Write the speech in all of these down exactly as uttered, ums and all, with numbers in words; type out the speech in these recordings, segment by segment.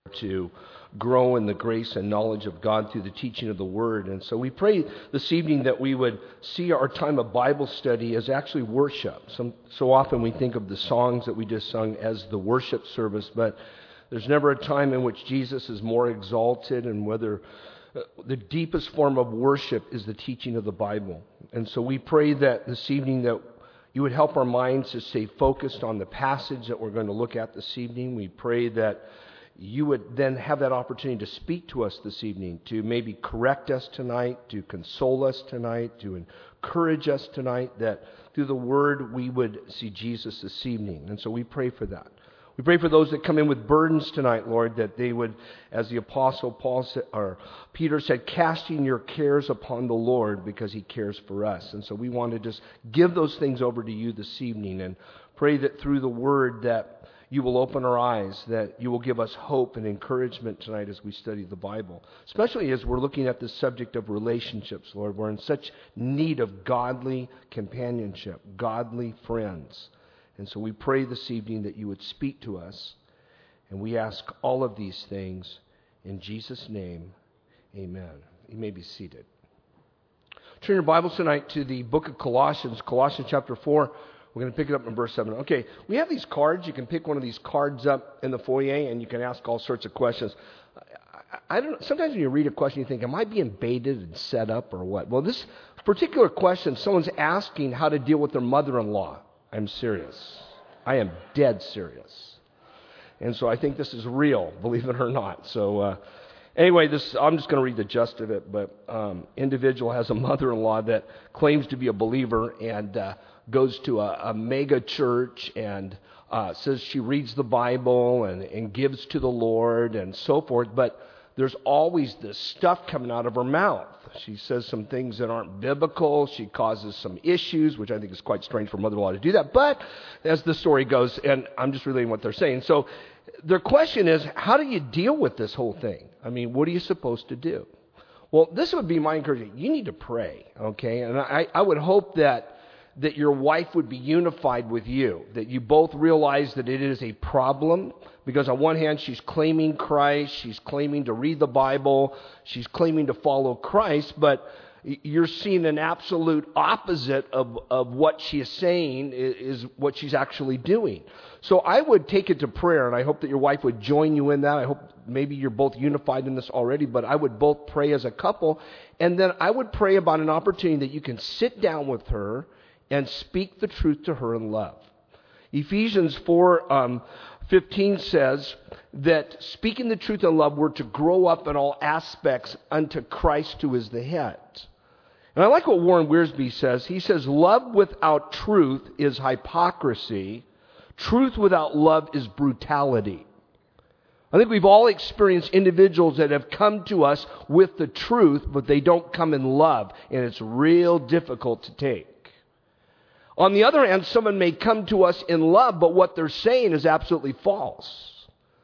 to grow in the grace and knowledge of God through the teaching of the Word. And so we pray this evening that we would see our time of Bible study as actually worship. Some, so often we think of the songs that we just sung as the worship service, but there's never a time in which Jesus is more exalted, and whether uh, the deepest form of worship is the teaching of the Bible. And so we pray that this evening that you would help our minds to stay focused on the passage that we're going to look at this evening. We pray that you would then have that opportunity to speak to us this evening, to maybe correct us tonight, to console us tonight, to encourage us tonight, that through the Word we would see Jesus this evening. And so we pray for that. We pray for those that come in with burdens tonight, Lord, that they would, as the Apostle Paul said, or Peter said, casting your cares upon the Lord because He cares for us. And so we want to just give those things over to you this evening and pray that through the Word that you will open our eyes, that you will give us hope and encouragement tonight as we study the Bible, especially as we're looking at the subject of relationships, Lord. We're in such need of godly companionship, godly friends. And so we pray this evening that you would speak to us, and we ask all of these things in Jesus' name. Amen. You may be seated. Turn your Bibles tonight to the book of Colossians, Colossians chapter four. We're going to pick it up in verse seven. Okay, we have these cards. You can pick one of these cards up in the foyer, and you can ask all sorts of questions. I, I don't know. Sometimes when you read a question, you think, am I being baited and set up or what? Well, this particular question, someone's asking how to deal with their mother-in-law. I'm serious. I am dead serious. And so I think this is real, believe it or not. So uh, anyway, this I'm just going to read the gist of it. But um, individual has a mother-in-law that claims to be a believer and uh, goes to a, a mega church and uh, says she reads the Bible and, and gives to the Lord and so forth. But there's always this stuff coming out of her mouth. She says some things that aren't biblical. She causes some issues, which I think is quite strange for mother-in-law to do that. But as the story goes, and I'm just relaying what they're saying. So their question is, how do you deal with this whole thing? I mean, what are you supposed to do? Well, this would be my encouragement. You need to pray, okay? And I, I would hope that that your wife would be unified with you, that you both realize that it is a problem, because on one hand, she's claiming Christ, she's claiming to read the Bible, she's claiming to follow Christ, but you're seeing an absolute opposite of, of what she is saying is, is what she's actually doing. So I would take it to prayer, and I hope that your wife would join you in that. I hope maybe you're both unified in this already, but I would both pray as a couple, and then I would pray about an opportunity that you can sit down with her and speak the truth to her in love. Ephesians four um, fifteen says that speaking the truth in love, we're to grow up in all aspects unto Christ who is the head. And I like what Warren Wiersbe says. He says, love without truth is hypocrisy. Truth without love is brutality. I think we've all experienced individuals that have come to us with the truth, but they don't come in love, and it's real difficult to take. On the other hand, someone may come to us in love, but what they're saying is absolutely false.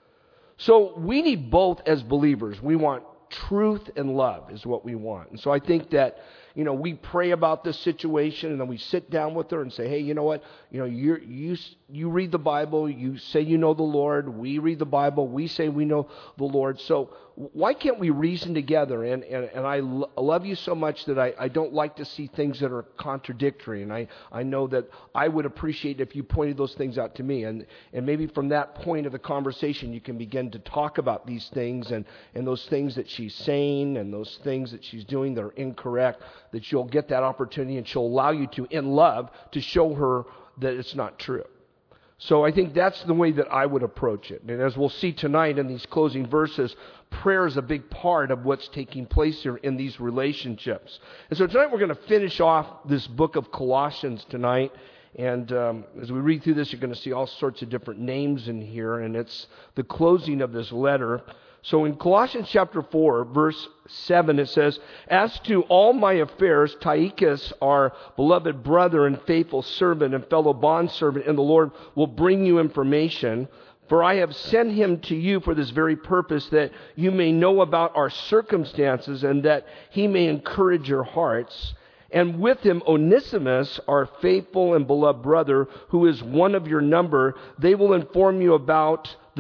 So we need both as believers. We want truth and love is what we want. And so I think that, you know, we pray about this situation, and then we sit down with her and say, hey, you know what? You know, you you you read the Bible. You say you know the Lord. We read the Bible. We say we know the Lord. So why can't we reason together? And and, and I lo- love you so much that I, I don't like to see things that are contradictory. And I, I know that I would appreciate if you pointed those things out to me. And, and maybe from that point of the conversation, you can begin to talk about these things and, and those things that she's saying and those things that she's doing that are incorrect, that you'll get that opportunity and she'll allow you to, in love, to show her that it's not true. So I think that's the way that I would approach it. And as we'll see tonight in these closing verses, prayer is a big part of what's taking place here in these relationships. And so tonight we're going to finish off this book of Colossians tonight. And um, as we read through this, you're going to see all sorts of different names in here. And it's the closing of this letter. So in Colossians chapter four, verse seven, it says, as to all my affairs, Tychicus, our beloved brother and faithful servant and fellow bondservant in the Lord, will bring you information. For I have sent him to you for this very purpose, that you may know about our circumstances and that he may encourage your hearts. And with him Onesimus, our faithful and beloved brother, who is one of your number. They will inform you about this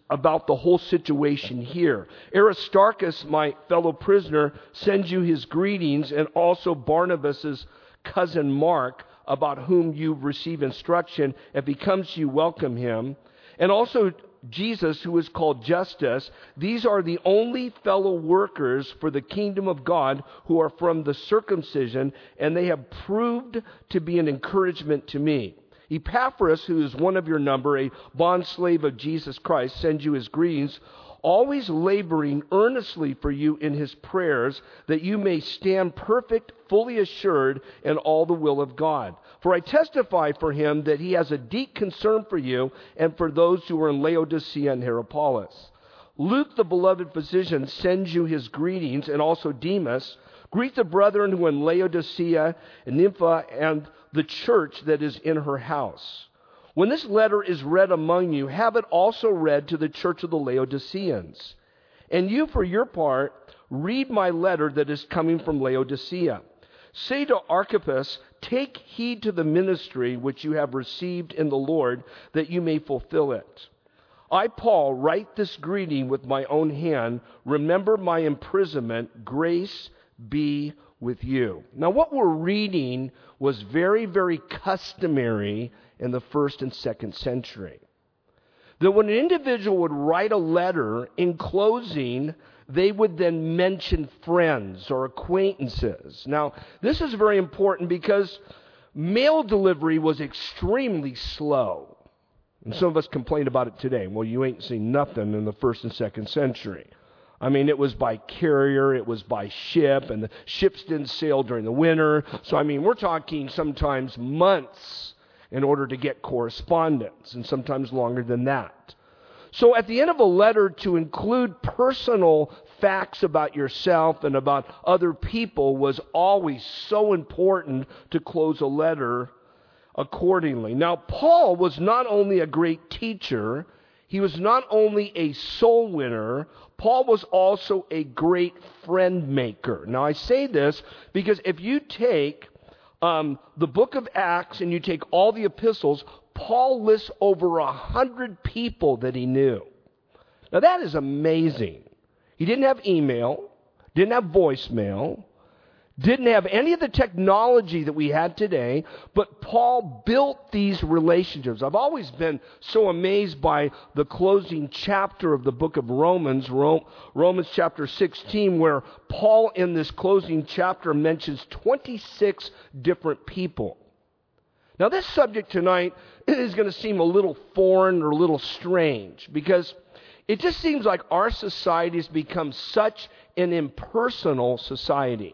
about the whole situation here. Aristarchus, my fellow prisoner, sends you his greetings, and also Barnabas' cousin Mark, about whom you receive instruction. If he comes to you, welcome him. And also Jesus, who is called Justus. These are the only fellow workers for the kingdom of God who are from the circumcision, and they have proved to be an encouragement to me. Epaphras, who is one of your number, a bondslave of Jesus Christ, sends you his greetings, always laboring earnestly for you in his prayers, that you may stand perfect, fully assured in all the will of God. For I testify for him that he has a deep concern for you and for those who are in Laodicea and Hierapolis. Luke, the beloved physician, sends you his greetings, and also Demas. Greet the brethren who are in Laodicea and Nympha and the church that is in her house. When this letter is read among you, have it also read to the church of the Laodiceans. And you, for your part, read my letter that is coming from Laodicea. Say to Archippus, take heed to the ministry which you have received in the Lord, that you may fulfill it. I, Paul, write this greeting with my own hand. Remember my imprisonment. Grace be with you. Now, what we're reading was very, very customary in the first and second century. That when an individual would write a letter, in closing, they would then mention friends or acquaintances. Now, this is very important because mail delivery was extremely slow. And some of us complain about it today. Well, you ain't seen nothing in the first and second century. I mean, it was by carrier, it was by ship, and the ships didn't sail during the winter. So, I mean, we're talking sometimes months in order to get correspondence, and sometimes longer than that. So at the end of a letter, to include personal facts about yourself and about other people was always so important to close a letter accordingly. Now, Paul was not only a great teacher, he was not only a soul winner, Paul was also a great friend maker. Now, I say this because if you take um, the book of Acts and you take all the epistles, Paul lists over a hundred people that he knew. Now, that is amazing. He didn't have email, didn't have voicemail, didn't have any of the technology that we had today, but Paul built these relationships. I've always been so amazed by the closing chapter of the book of Romans, Romans chapter sixteen, where Paul in this closing chapter mentions twenty-six different people. Now, this subject tonight is going to seem a little foreign or a little strange because it just seems like our society has become such an impersonal society.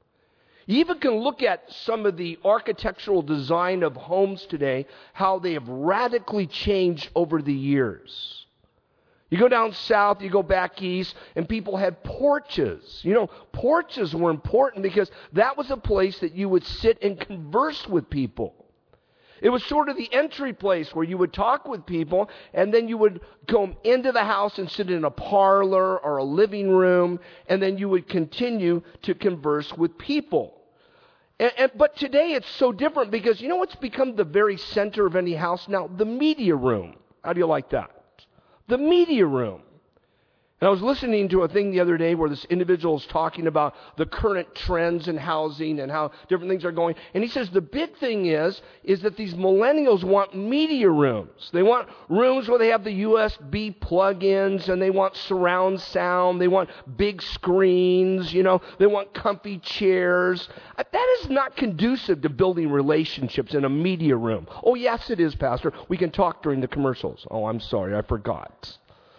You even can look at some of the architectural design of homes today, how they have radically changed over the years. You go down south, you go back east, and people had porches. You know, porches were important because that was a place that you would sit and converse with people. It was sort of the entry place where you would talk with people, and then you would go into the house and sit in a parlor or a living room, and then you would continue to converse with people. And, and, but today it's so different because you know what's become the very center of any house now? The media room. How do you like that? The media room. And I was listening to a thing the other day where this individual is talking about the current trends in housing and how different things are going. And he says the big thing is, is that these millennials want media rooms. They want rooms where they have the U S B plug-ins and they want surround sound. They want big screens, you know. They want comfy chairs. That is not conducive to building relationships in a media room. Oh, yes, it is, Pastor. We can talk during the commercials. Oh, I'm sorry, I forgot.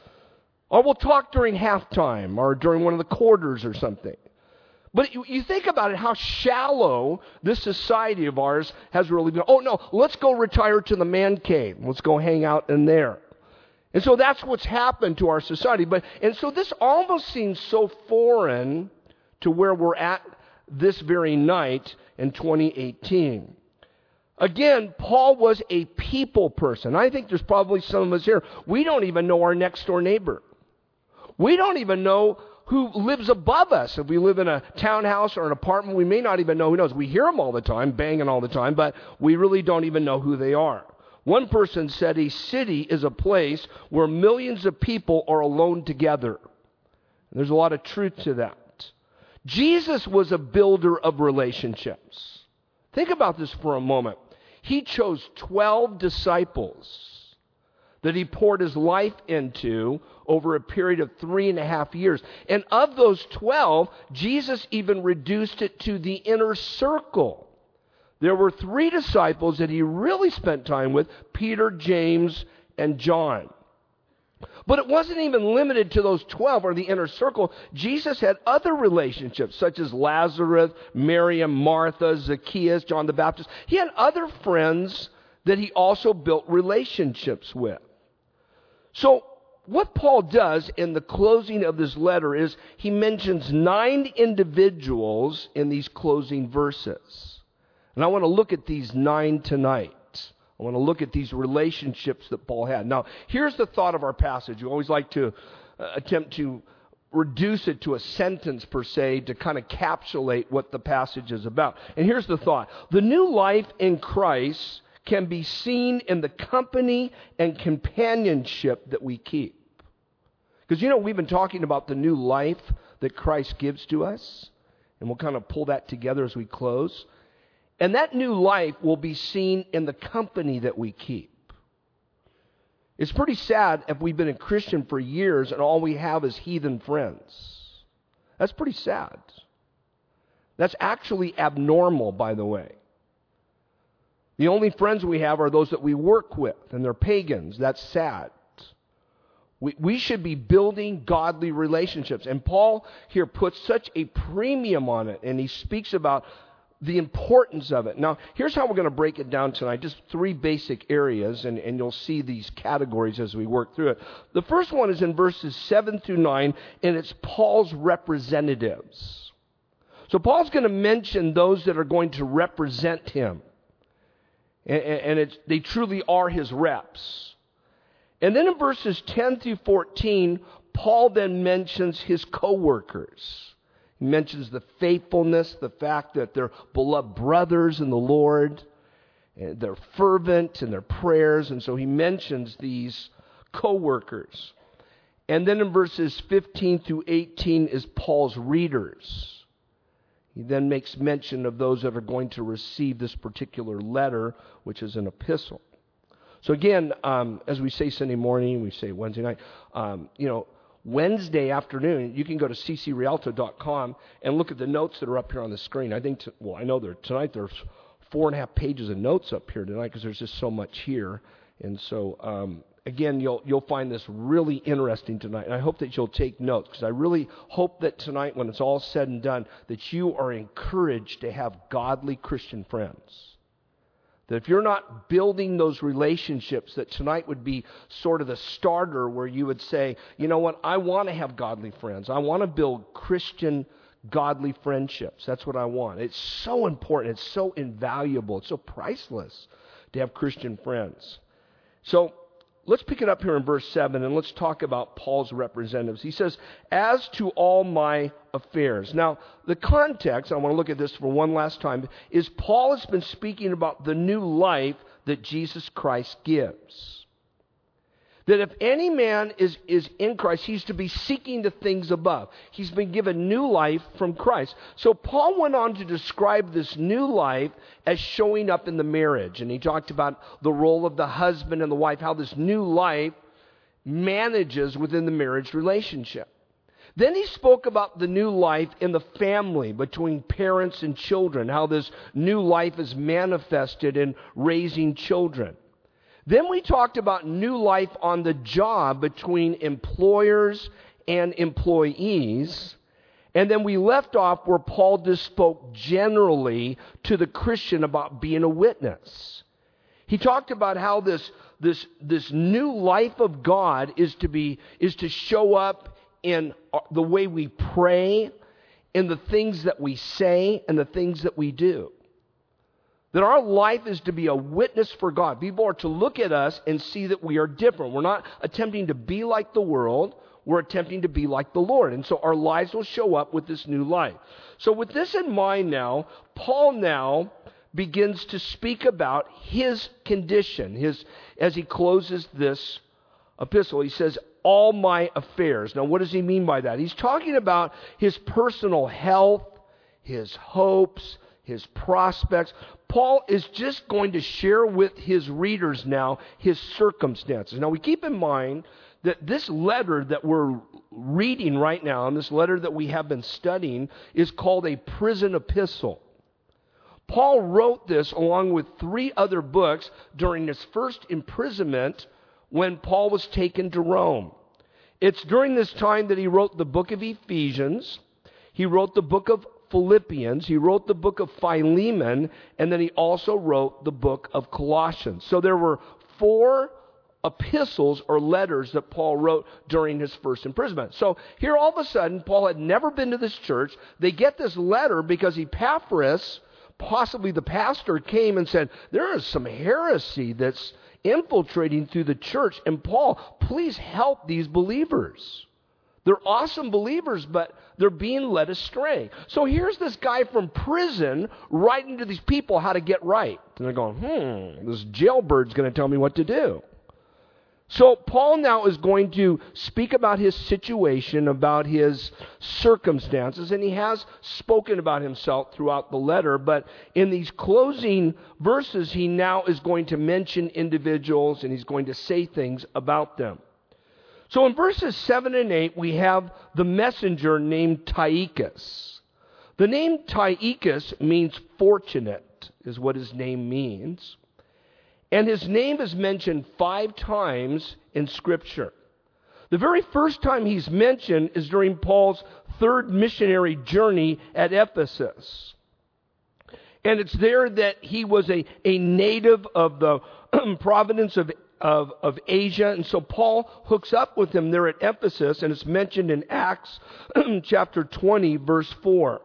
Or we'll talk during halftime or during one of the quarters or something. But you, you think about it, how shallow this society of ours has really been. Oh, no, let's go retire to the man cave. Let's go hang out in there. And so that's what's happened to our society. But and so this almost seems so foreign to where we're at this very night in twenty eighteen. Again, Paul was a people person. I think there's probably some of us here. We don't even know our next door neighbor. We don't even know who lives above us. If we live in a townhouse or an apartment, we may not even know who knows. We hear them all the time, banging all the time, but we really don't even know who they are. One person said a city is a place where millions of people are alone together. And there's a lot of truth to that. Jesus was a builder of relationships. Think about this for a moment. He chose twelve disciples that he poured his life into over a period of three and a half years. And of those twelve, Jesus even reduced it to the inner circle. There were three disciples that he really spent time with, Peter, James, and John. But it wasn't even limited to those twelve or the inner circle. Jesus had other relationships, such as Lazarus, Miriam, Martha, Zacchaeus, John the Baptist. He had other friends that he also built relationships with. So what Paul does in the closing of this letter is he mentions nine individuals in these closing verses. And I want to look at these nine tonight. I want to look at these relationships that Paul had. Now, here's the thought of our passage. We always like to uh, attempt to reduce it to a sentence per se to kind of encapsulate what the passage is about. And here's the thought. The new life in Christ can be seen in the company and companionship that we keep. Because, you know, we've been talking about the new life that Christ gives to us. And we'll kind of pull that together as we close. And that new life will be seen in the company that we keep. It's pretty sad if we've been a Christian for years and all we have is heathen friends. That's pretty sad. That's actually abnormal, by the way. The only friends we have are those that we work with, and they're pagans. That's sad. We, we should be building godly relationships. And Paul here puts such a premium on it, and he speaks about the importance of it. Now, here's how we're going to break it down tonight. Just three basic areas, and, and you'll see these categories as we work through it. The first one is in verses seven through nine, and it's Paul's representatives. So Paul's going to mention those that are going to represent him. And, and it's, they truly are his reps. And then in verses ten through fourteen, Paul then mentions his co-workers. He mentions the faithfulness, the fact that they're beloved brothers in the Lord, and they're fervent in their prayers, and so he mentions these co-workers. And then in verses fifteen through eighteen is Paul's readers. He then makes mention of those that are going to receive this particular letter, which is an epistle. So again, um, as we say Sunday morning, we say Wednesday night, um, you know, Wednesday afternoon, you can go to c c rialto dot com and look at the notes that are up here on the screen. I think, t- well, I know there tonight there's four and a half pages of notes up here tonight because there's just so much here. And so, um, again, you'll you'll find this really interesting tonight. And I hope that you'll take notes because I really hope that tonight, when it's all said and done, that you are encouraged to have godly Christian friends. That if you're not building those relationships, that tonight would be sort of the starter where you would say, you know what, I want to have godly friends. I want to build Christian godly friendships. That's what I want. It's so important. It's so invaluable. It's so priceless to have Christian friends. So let's pick it up here in verse seven and let's talk about Paul's representatives. He says, as to all my affairs. Now, the context, I want to look at this for one last time, is Paul has been speaking about the new life that Jesus Christ gives. That if any man is, is in Christ, he's to be seeking the things above. He's been given new life from Christ. So Paul went on to describe this new life as showing up in the marriage. And he talked about the role of the husband and the wife, how this new life manages within the marriage relationship. Then he spoke about the new life in the family between parents and children, how this new life is manifested in raising children. Then we talked about new life on the job between employers and employees. And then we left off where Paul just spoke generally to the Christian about being a witness. He talked about how this, this, this new life of God is to be, is to show up in the way we pray, in the things that we say, and the things that we do. That our life is to be a witness for God. People are to look at us and see that we are different. We're not attempting to be like the world. We're attempting to be like the Lord. And so our lives will show up with this new life. So with this in mind now, Paul now begins to speak about his condition. His, as he closes this epistle, he says, all my affairs. Now, what does he mean by that? He's talking about his personal health, his hopes, his prospects. Paul is just going to share with his readers now his circumstances. Now, we keep in mind that this letter that we're reading right now, and this letter that we have been studying, is called a prison epistle. Paul wrote this along with three other books during his first imprisonment when Paul was taken to Rome. It's during this time that he wrote the book of Ephesians, he wrote the book of Philippians, he wrote the book of Philemon, and then he also wrote the book of Colossians. So there were four epistles or letters that Paul wrote during his first imprisonment. So here all of a sudden, Paul had never been to this church. They get this letter because Epaphras, possibly the pastor, came and said, there is some heresy that's infiltrating through the church, and Paul, please help these believers. They're awesome believers, but they're being led astray. So here's this guy from prison writing to these people how to get right. And they're going, hmm, this jailbird's going to tell me what to do. So Paul now is going to speak about his situation, about his circumstances, and he has spoken about himself throughout the letter, but in these closing verses, he now is going to mention individuals and he's going to say things about them. So in verses seven and eight, we have the messenger named Tychicus. The name Tychicus means fortunate, is what his name means. And his name is mentioned five times in Scripture. The very first time he's mentioned is during Paul's third missionary journey at Ephesus. And it's there that he was a, a native of the province of, of, of Asia. And so Paul hooks up with him there at Ephesus, and it's mentioned in Acts chapter twenty, verse four.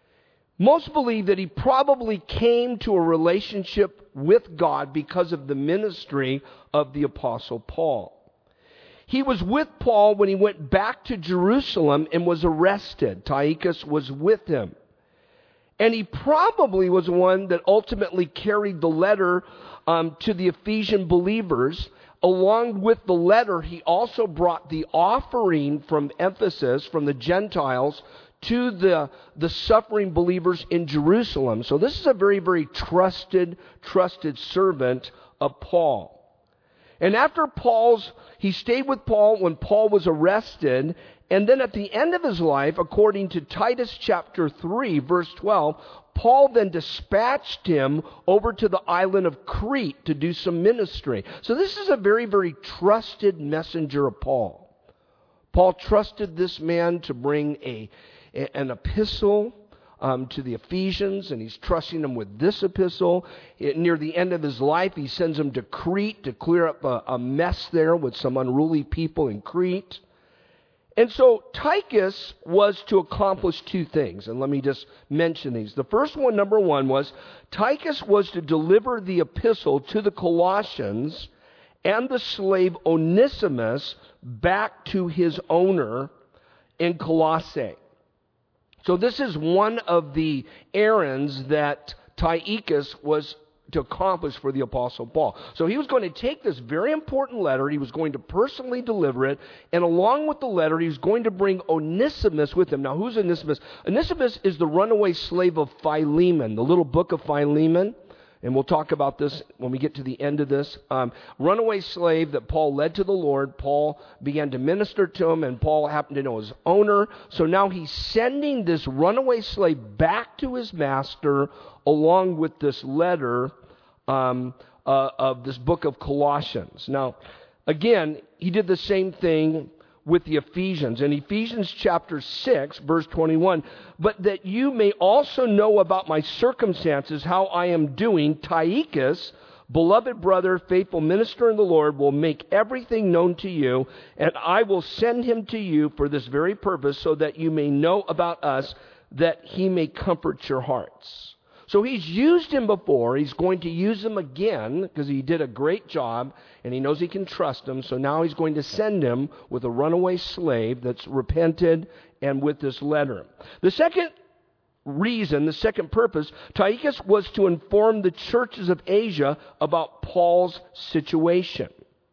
Most believe that he probably came to a relationship with God because of the ministry of the Apostle Paul. He was with Paul when he went back to Jerusalem and was arrested. Tychicus was with him. And he probably was one that ultimately carried the letter um, to the Ephesian believers. Along with the letter, he also brought the offering from Ephesus, from the Gentiles, to the, the suffering believers in Jerusalem. So this is a very, very trusted, trusted servant of Paul. And after Paul's, he stayed with Paul when Paul was arrested. And then at the end of his life, according to Titus chapter three, verse twelve, Paul then dispatched him over to the island of Crete to do some ministry. So this is a very, very trusted messenger of Paul. Paul trusted this man to bring a an epistle um, to the Ephesians, and he's trusting them with this epistle. It, near the end of his life, he sends them to Crete to clear up a, a mess there with some unruly people in Crete. And so Tychicus was to accomplish two things, and let me just mention these. The first one, number one, was Tychicus was to deliver the epistle to the Colossians and the slave Onesimus back to his owner in Colossae. So this is one of the errands that Tychicus was to accomplish for the Apostle Paul. So he was going to take this very important letter, he was going to personally deliver it, and along with the letter, he was going to bring Onesimus with him. Now, who's Onesimus? Onesimus is the runaway slave of Philemon, the little book of Philemon. And we'll talk about this when we get to the end of this. Um, runaway slave that Paul led to the Lord. Paul began to minister to him, and Paul happened to know his owner. So now he's sending this runaway slave back to his master along with this letter um, uh, of this book of Colossians. Now, again, he did the same thing with the Ephesians. In Ephesians chapter six, verse twenty-one, but that you may also know about my circumstances, how I am doing, Tychicus, beloved brother, faithful minister in the Lord, will make everything known to you, and I will send him to you for this very purpose, so that you may know about us, that he may comfort your hearts. So he's used him before. He's going to use him again because he did a great job and he knows he can trust him. So now he's going to send him with a runaway slave that's repented and with this letter. The second reason, the second purpose, Tychicus was to inform the churches of Asia about Paul's situation.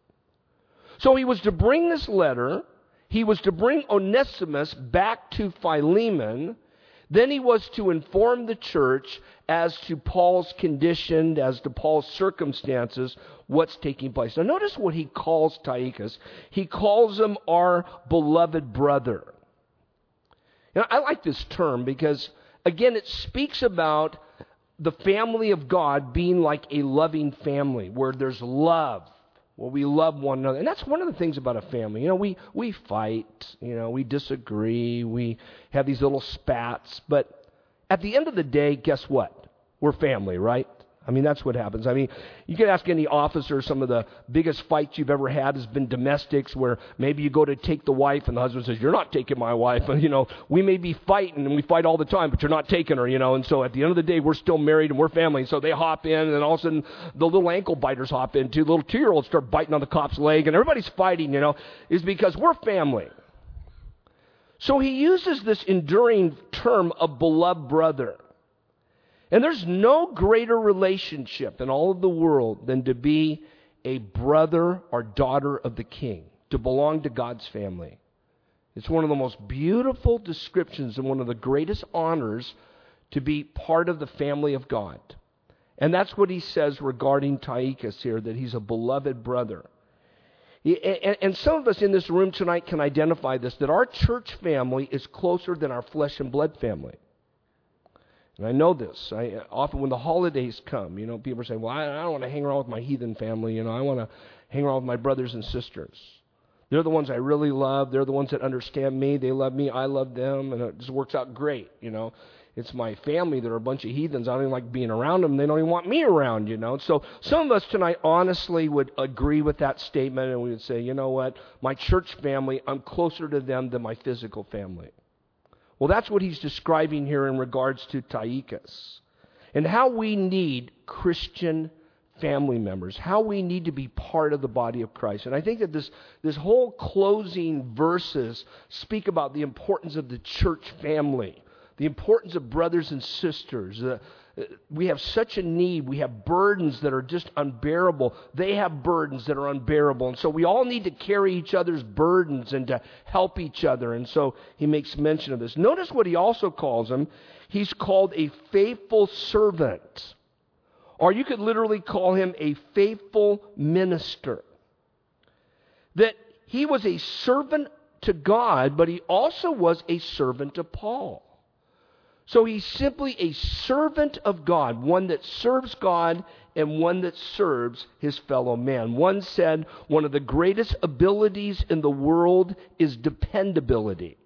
So he was to bring this letter, he was to bring Onesimus back to Philemon, then he was to inform the church as to Paul's condition, as to Paul's circumstances, what's taking place. Now notice what he calls Tychicus. He calls him our beloved brother. Now, I like this term because, again, it speaks about the family of God being like a loving family where there's love, where we love one another. And that's one of the things about a family. You know, we, we fight, you know, we disagree, we have these little spats. But at the end of the day, guess what? We're family, right? I mean, that's what happens. I mean, you can ask any officer, some of the biggest fights you've ever had has been domestics where maybe you go to take the wife and the husband says, you're not taking my wife. And, you know, we may be fighting and we fight all the time, but you're not taking her, you know. And so at the end of the day, we're still married and we're family. So they hop in and then all of a sudden the little ankle biters hop in too. The little two-year-olds start biting on the cop's leg and everybody's fighting, you know, is because we're family. So he uses this enduring term of beloved brother. And there's no greater relationship in all of the world than to be a brother or daughter of the King, to belong to God's family. It's one of the most beautiful descriptions and one of the greatest honors to be part of the family of God. And that's what he says regarding Tychicus here, that he's a beloved brother. And some of us in this room tonight can identify this, that our church family is closer than our flesh and blood family. And I know this. I, often when the holidays come, you know, people are saying, well, I, I don't want to hang around with my heathen family. You know, I want to hang around with my brothers and sisters. They're the ones I really love. They're the ones that understand me. They love me. I love them. And it just works out great, you know. It's my family that are a bunch of heathens. I don't even like being around them. They don't even want me around, you know. So some of us tonight honestly would agree with that statement, and we would say, you know what, my church family, I'm closer to them than my physical family. Well, that's what he's describing here in regards to Tychicus and how we need Christian family members, how we need to be part of the body of Christ. And I think that this, this whole closing verses speak about the importance of the church family, the importance of brothers and sisters. Uh, we have such a need. We have burdens that are just unbearable. They have burdens that are unbearable. And so we all need to carry each other's burdens and to help each other. And so he makes mention of this. Notice what he also calls him. He's called a faithful servant. Or you could literally call him a faithful minister. That he was a servant to God, but he also was a servant to Paul. So he's simply a servant of God, one that serves God and one that serves his fellow man. One said one of the greatest abilities in the world is dependability.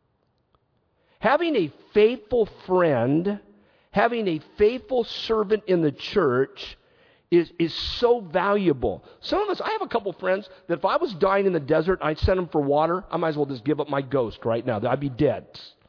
Having a faithful friend, having a faithful servant in the church is, is so valuable. Some of us, I have a couple friends that if I was dying in the desert and I'd send them for water, I might as well just give up my ghost right now. I'd be dead.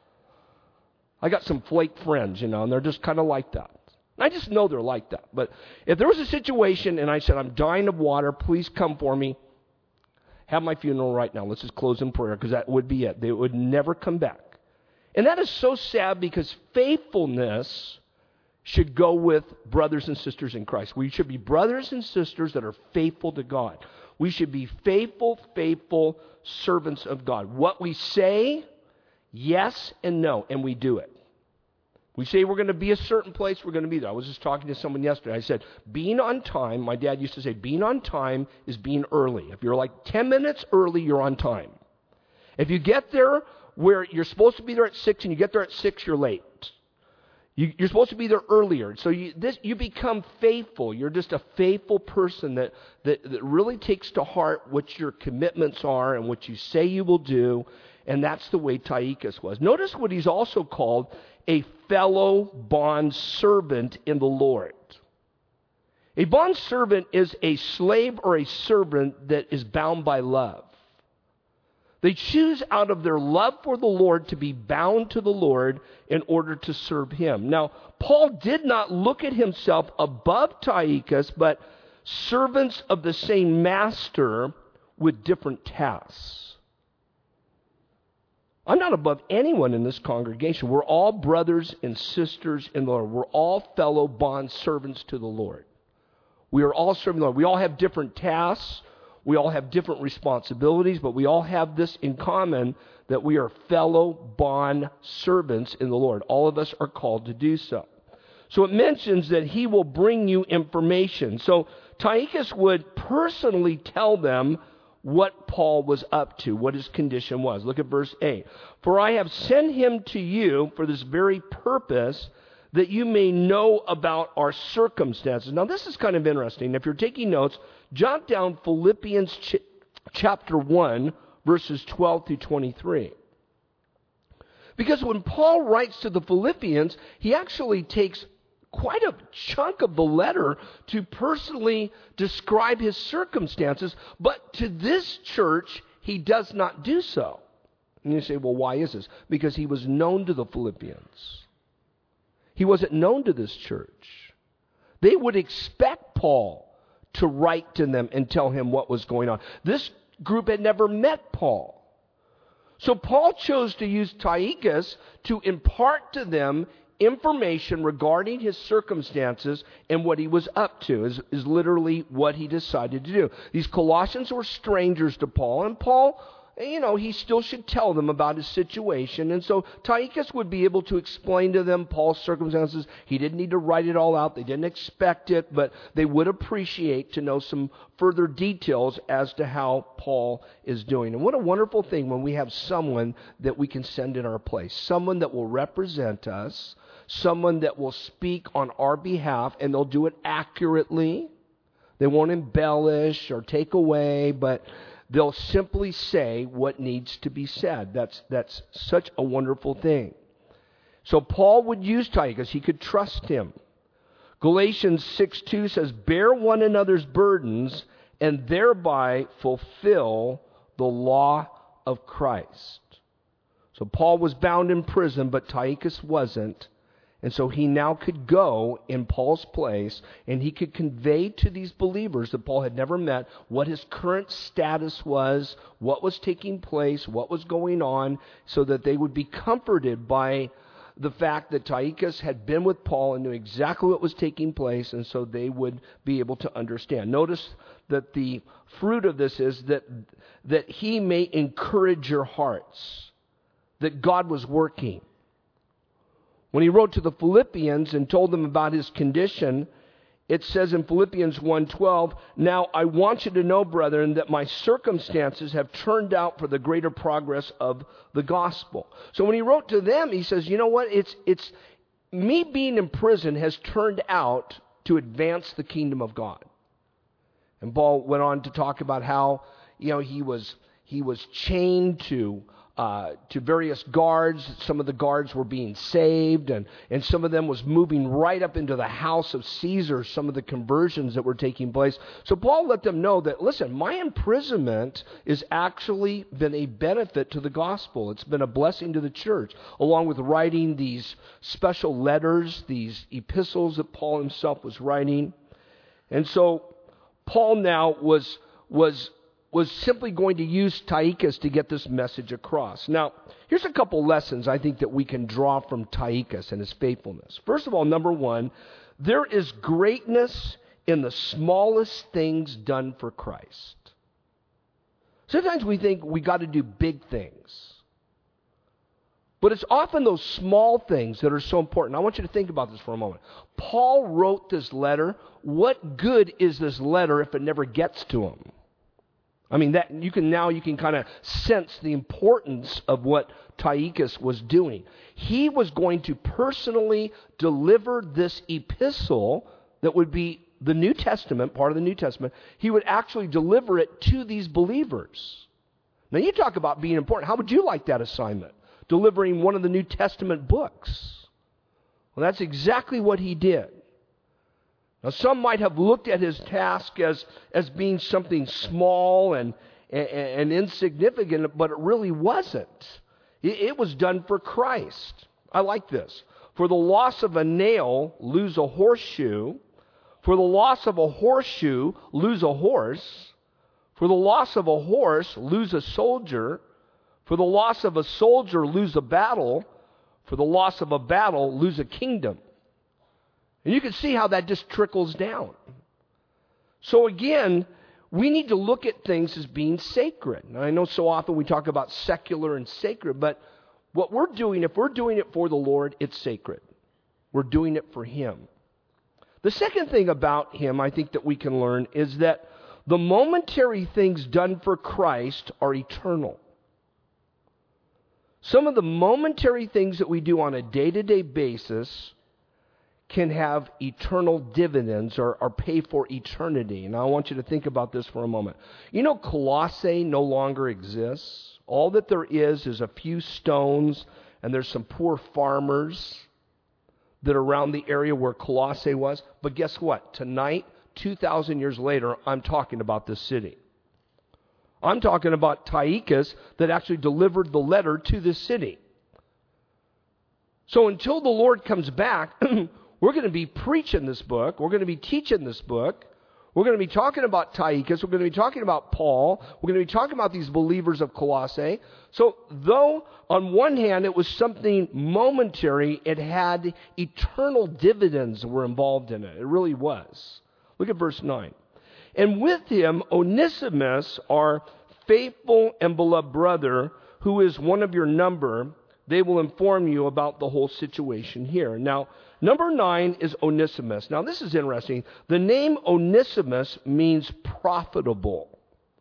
I got some flake friends, you know, and they're just kind of like that. I just know they're like that. But if there was a situation and I said, I'm dying of water, please come for me, have my funeral right now. Let's just close in prayer, because that would be it. They would never come back. And that is so sad, because faithfulness should go with brothers and sisters in Christ. We should be brothers and sisters that are faithful to God. We should be faithful, faithful servants of God. What we say, yes and no, and we do it. We say we're going to be a certain place, we're going to be there. I was just talking to someone yesterday. I said, being on time, my dad used to say, being on time is being early. If you're like ten minutes early, you're on time. If you get there where you're supposed to be there at six and you get there at six, you're late. You, you're supposed to be there earlier. So you, this, you become faithful. You're just a faithful person that, that, that really takes to heart what your commitments are and what you say you will do. And that's the way Tychicus was. Notice what he's also called, a fellow bond servant in the Lord. A bond servant is a slave or a servant that is bound by love. They choose out of their love for the Lord to be bound to the Lord in order to serve him. Now, Paul did not look at himself above Tychicus, but servants of the same master with different tasks. I'm not above anyone in this congregation. We're all brothers and sisters in the Lord. We're all fellow bond servants to the Lord. We are all serving the Lord. We all have different tasks. We all have different responsibilities, but we all have this in common, that we are fellow bond servants in the Lord. All of us are called to do so. So it mentions that he will bring you information. So Tychicus would personally tell them what Paul was up to, what his condition was. Look at verse eight. For I have sent him to you for this very purpose, that you may know about our circumstances. Now this is kind of interesting. If you're taking notes, jot down Philippians ch- chapter one, verses twelve through twenty-three. Because when Paul writes to the Philippians, he actually takes quite a chunk of the letter to personally describe his circumstances, but to this church, he does not do so. And you say, well, why is this? Because he was known to the Philippians. He wasn't known to this church. They would expect Paul to write to them and tell him what was going on. This group had never met Paul. So Paul chose to use Tychicus to impart to them information regarding his circumstances and what he was up to, is, is literally what he decided to do. These Colossians were strangers to Paul, and Paul, you know, he still should tell them about his situation. And so Tychicus would be able to explain to them Paul's circumstances. He didn't need to write it all out. They didn't expect it, but they would appreciate to know some further details as to how Paul is doing. And what a wonderful thing when we have someone that we can send in our place, someone that will represent us, someone that will speak on our behalf, and they'll do it accurately. They won't embellish or take away, but they'll simply say what needs to be said. That's, that's such a wonderful thing. So Paul would use Tychicus. He could trust him. Galatians six two says, bear one another's burdens and thereby fulfill the law of Christ. So Paul was bound in prison, but Tychicus wasn't. And so he now could go in Paul's place, and he could convey to these believers that Paul had never met what his current status was, what was taking place, what was going on, so that they would be comforted by the fact that Tychicus had been with Paul and knew exactly what was taking place, and so they would be able to understand. Notice that the fruit of this is that, that he may encourage your hearts, that God was working. When he wrote to the Philippians and told them about his condition, it says in Philippians one twelve, now I want you to know, brethren, that my circumstances have turned out for the greater progress of the gospel. So when he wrote to them, he says, you know what, it's, it's me being in prison has turned out to advance the kingdom of God. And Paul went on to talk about how, you know, he was, he was chained to Uh, to various guards. Some of the guards were being saved, and, and some of them was moving right up into the house of Caesar, some of the conversions that were taking place. So Paul let them know that, listen, my imprisonment has actually been a benefit to the gospel. It's been a blessing to the church, along with writing these special letters, these epistles that Paul himself was writing. And so Paul now was was was simply going to use Tychicus to get this message across. Now, here's a couple lessons I think that we can draw from Tychicus and his faithfulness. First of all, number one, there is greatness in the smallest things done for Christ. Sometimes we think we got to do big things. But it's often those small things that are so important. I want you to think about this for a moment. Paul wrote this letter. What good is this letter if it never gets to him? I mean, that you can now you can kind of sense the importance of what Tychicus was doing. He was going to personally deliver this epistle that would be the New Testament, part of the New Testament. He would actually deliver it to these believers. Now, you talk about being important. How would you like that assignment? Delivering one of the New Testament books. Well, that's exactly what he did. Now, some might have looked at his task as, as being something small and, and, and insignificant, but it really wasn't. It, it was done for Christ. I like this. For the loss of a nail, lose a horseshoe. For the loss of a horseshoe, lose a horse. For the loss of a horse, lose a soldier. For the loss of a soldier, lose a battle. For the loss of a battle, lose a kingdom. And you can see how that just trickles down. So again, we need to look at things as being sacred. And I know so often we talk about secular and sacred, but what we're doing, if we're doing it for the Lord, it's sacred. We're doing it for Him. The second thing about Him, I think, that we can learn is that the momentary things done for Christ are eternal. Some of the momentary things that we do on a day-to-day basis can have eternal dividends or, or pay for eternity. And I want you to think about this for a moment. You know, Colossae no longer exists. All that there is is a few stones, and there's some poor farmers that are around the area where Colossae was. But guess what? Tonight, two thousand years later, I'm talking about this city. I'm talking about Tychicus that actually delivered the letter to this city. So until the Lord comes back, we're going to be preaching this book. We're going to be teaching this book. We're going to be talking about Tychicus. We're going to be talking about Paul. We're going to be talking about these believers of Colossae. So though on one hand it was something momentary, it had eternal dividends that were involved in it. It really was. Look at verse nine. And with him, Onesimus, our faithful and beloved brother, who is one of your number, they will inform you about the whole situation here. Now, number nine is Onesimus. Now, this is interesting. The name Onesimus means profitable.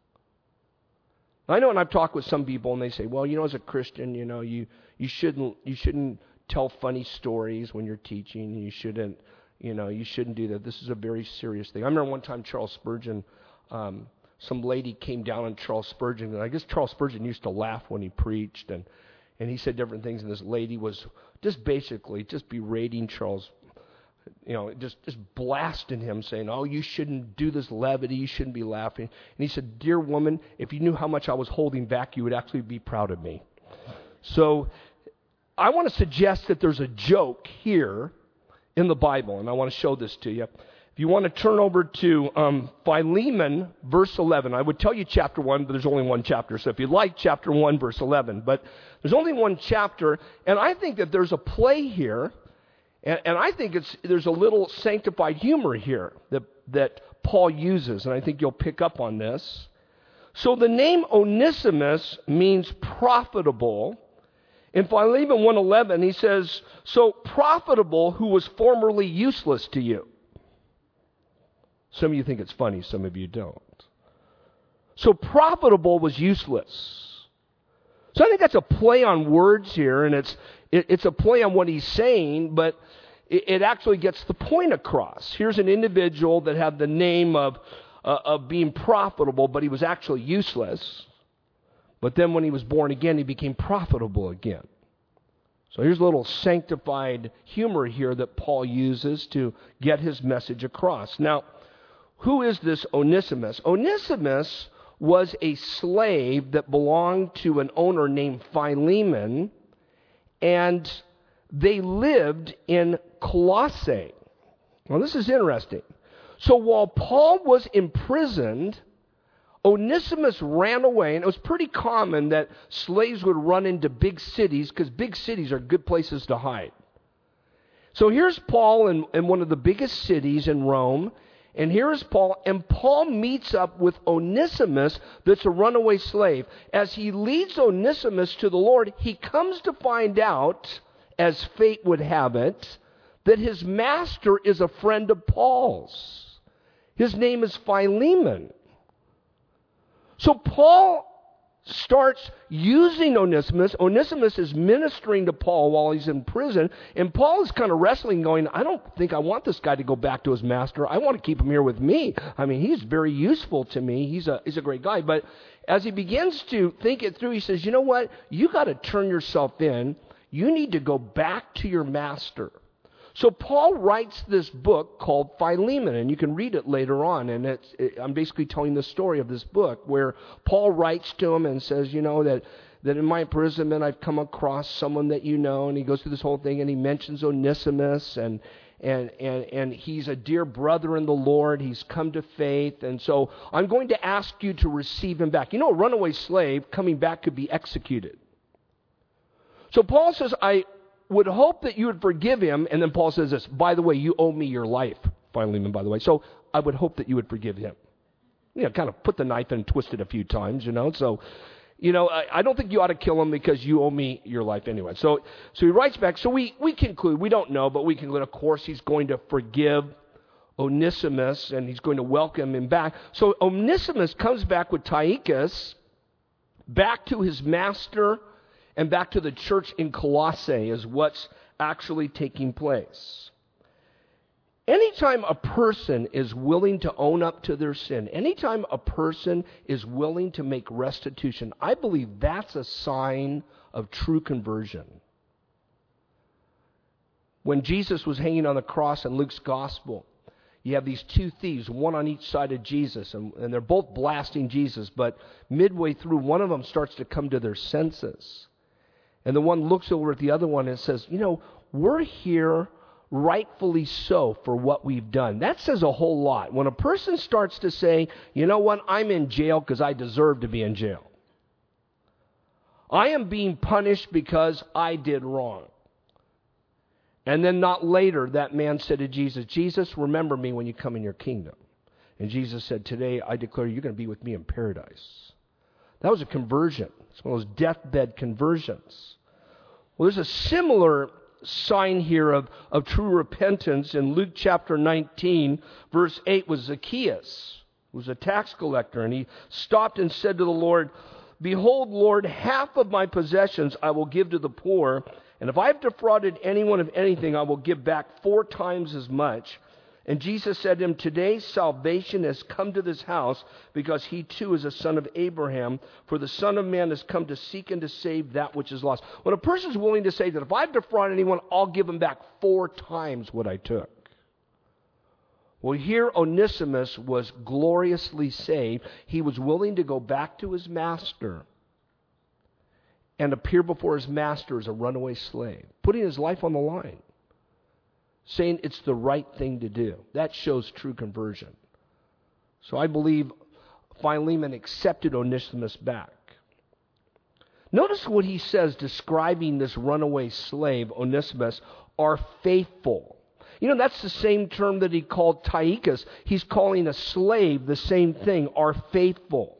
I know when I've talked with some people and they say, well, you know, as a Christian, you know, you, you shouldn't you shouldn't tell funny stories when you're teaching. You shouldn't, you know, you shouldn't do that. This is a very serious thing. I remember one time Charles Spurgeon, um, some lady came down on Charles Spurgeon, and I guess Charles Spurgeon used to laugh when he preached, and And he said different things, and this lady was just basically just berating Charles, you know, just, just blasting him, saying, oh, you shouldn't do this levity, you shouldn't be laughing. And he said, dear woman, if you knew how much I was holding back, you would actually be proud of me. So I want to suggest that there's a joke here in the Bible, and I want to show this to you. If you want to turn over to um, Philemon, verse eleven. I would tell you chapter one, but there's only one chapter. So if you like chapter one, verse eleven. But there's only one chapter, and I think that there's a play here, and, and I think it's there's a little sanctified humor here that, that Paul uses, and I think you'll pick up on this. So the name Onesimus means profitable. In Philemon one eleven, he says, so profitable who was formerly useless to you. Some of you think it's funny, some of you don't. So profitable was useless. So I think that's a play on words here, and it's it, it's a play on what he's saying, but it, it actually gets the point across. Here's an individual that had the name of, uh, of being profitable, but he was actually useless. But then when he was born again, he became profitable again. So here's a little sanctified humor here that Paul uses to get his message across. Now, who is this Onesimus? Onesimus was a slave that belonged to an owner named Philemon, and they lived in Colossae. Well, this is interesting. So while Paul was imprisoned, Onesimus ran away, and it was pretty common that slaves would run into big cities because big cities are good places to hide. So here's Paul in, in one of the biggest cities in Rome, and here is Paul, and Paul meets up with Onesimus that's a runaway slave. As he leads Onesimus to the Lord, he comes to find out, as fate would have it, that his master is a friend of Paul's. His name is Philemon. So Paul starts using Onesimus. Onesimus is ministering to Paul while he's in prison, and Paul is kind of wrestling, going, I don't think I want this guy to go back to his master. I want to keep him here with me. I mean, he's very useful to me. He's a he's a great guy. But as he begins to think it through, he says, you know what? You got to turn yourself in. You need to go back to your master. So Paul writes this book called Philemon, and you can read it later on. And it's, it, I'm basically telling the story of this book where Paul writes to him and says, you know, that, that in my imprisonment I've come across someone that you know. And he goes through this whole thing, and he mentions Onesimus. And, and, and, and he's a dear brother in the Lord. He's come to faith. And so I'm going to ask you to receive him back. You know, a runaway slave coming back could be executed. So Paul says, I would hope that you would forgive him. And then Paul says this, by the way, you owe me your life, Philemon, by the way. So I would hope that you would forgive him. You know, kind of put the knife in and twist it a few times, you know. So, you know, I, I don't think you ought to kill him because you owe me your life anyway. So so he writes back. So we, we conclude, we don't know, but we conclude, of course, he's going to forgive Onesimus and he's going to welcome him back. So Onesimus comes back with Tychicus back to his master and back to the church in Colossae is what's actually taking place. Anytime a person is willing to own up to their sin, anytime a person is willing to make restitution, I believe that's a sign of true conversion. When Jesus was hanging on the cross in Luke's gospel, you have these two thieves, one on each side of Jesus, and, and they're both blasting Jesus, but midway through, one of them starts to come to their senses. And the one looks over at the other one and says, you know, we're here rightfully so for what we've done. That says a whole lot. When a person starts to say, you know what, I'm in jail because I deserve to be in jail. I am being punished because I did wrong. And then not later, that man said to Jesus, Jesus, remember me when you come in your kingdom. And Jesus said, today I declare you're going to be with me in paradise. That was a conversion. It's one of those deathbed conversions. Well, there's a similar sign here of, of true repentance in Luke chapter nineteen, verse eight, was Zacchaeus, who was a tax collector, and he stopped and said to the Lord, behold, Lord, half of my possessions I will give to the poor, and if I have defrauded anyone of anything, I will give back four times as much. And Jesus said to him, today salvation has come to this house, because he too is a son of Abraham. For the Son of Man has come to seek and to save that which is lost. When a person is willing to say that if I've defrauded anyone, I'll give them back four times what I took. Well, here Onesimus was gloriously saved. He was willing to go back to his master and appear before his master as a runaway slave, putting his life on the line, saying it's the right thing to do. That shows true conversion. So I believe Philemon accepted Onesimus back. Notice what he says describing this runaway slave, Onesimus, are faithful. You know, that's the same term that he called Tychicus. He's calling a slave the same thing, are faithful.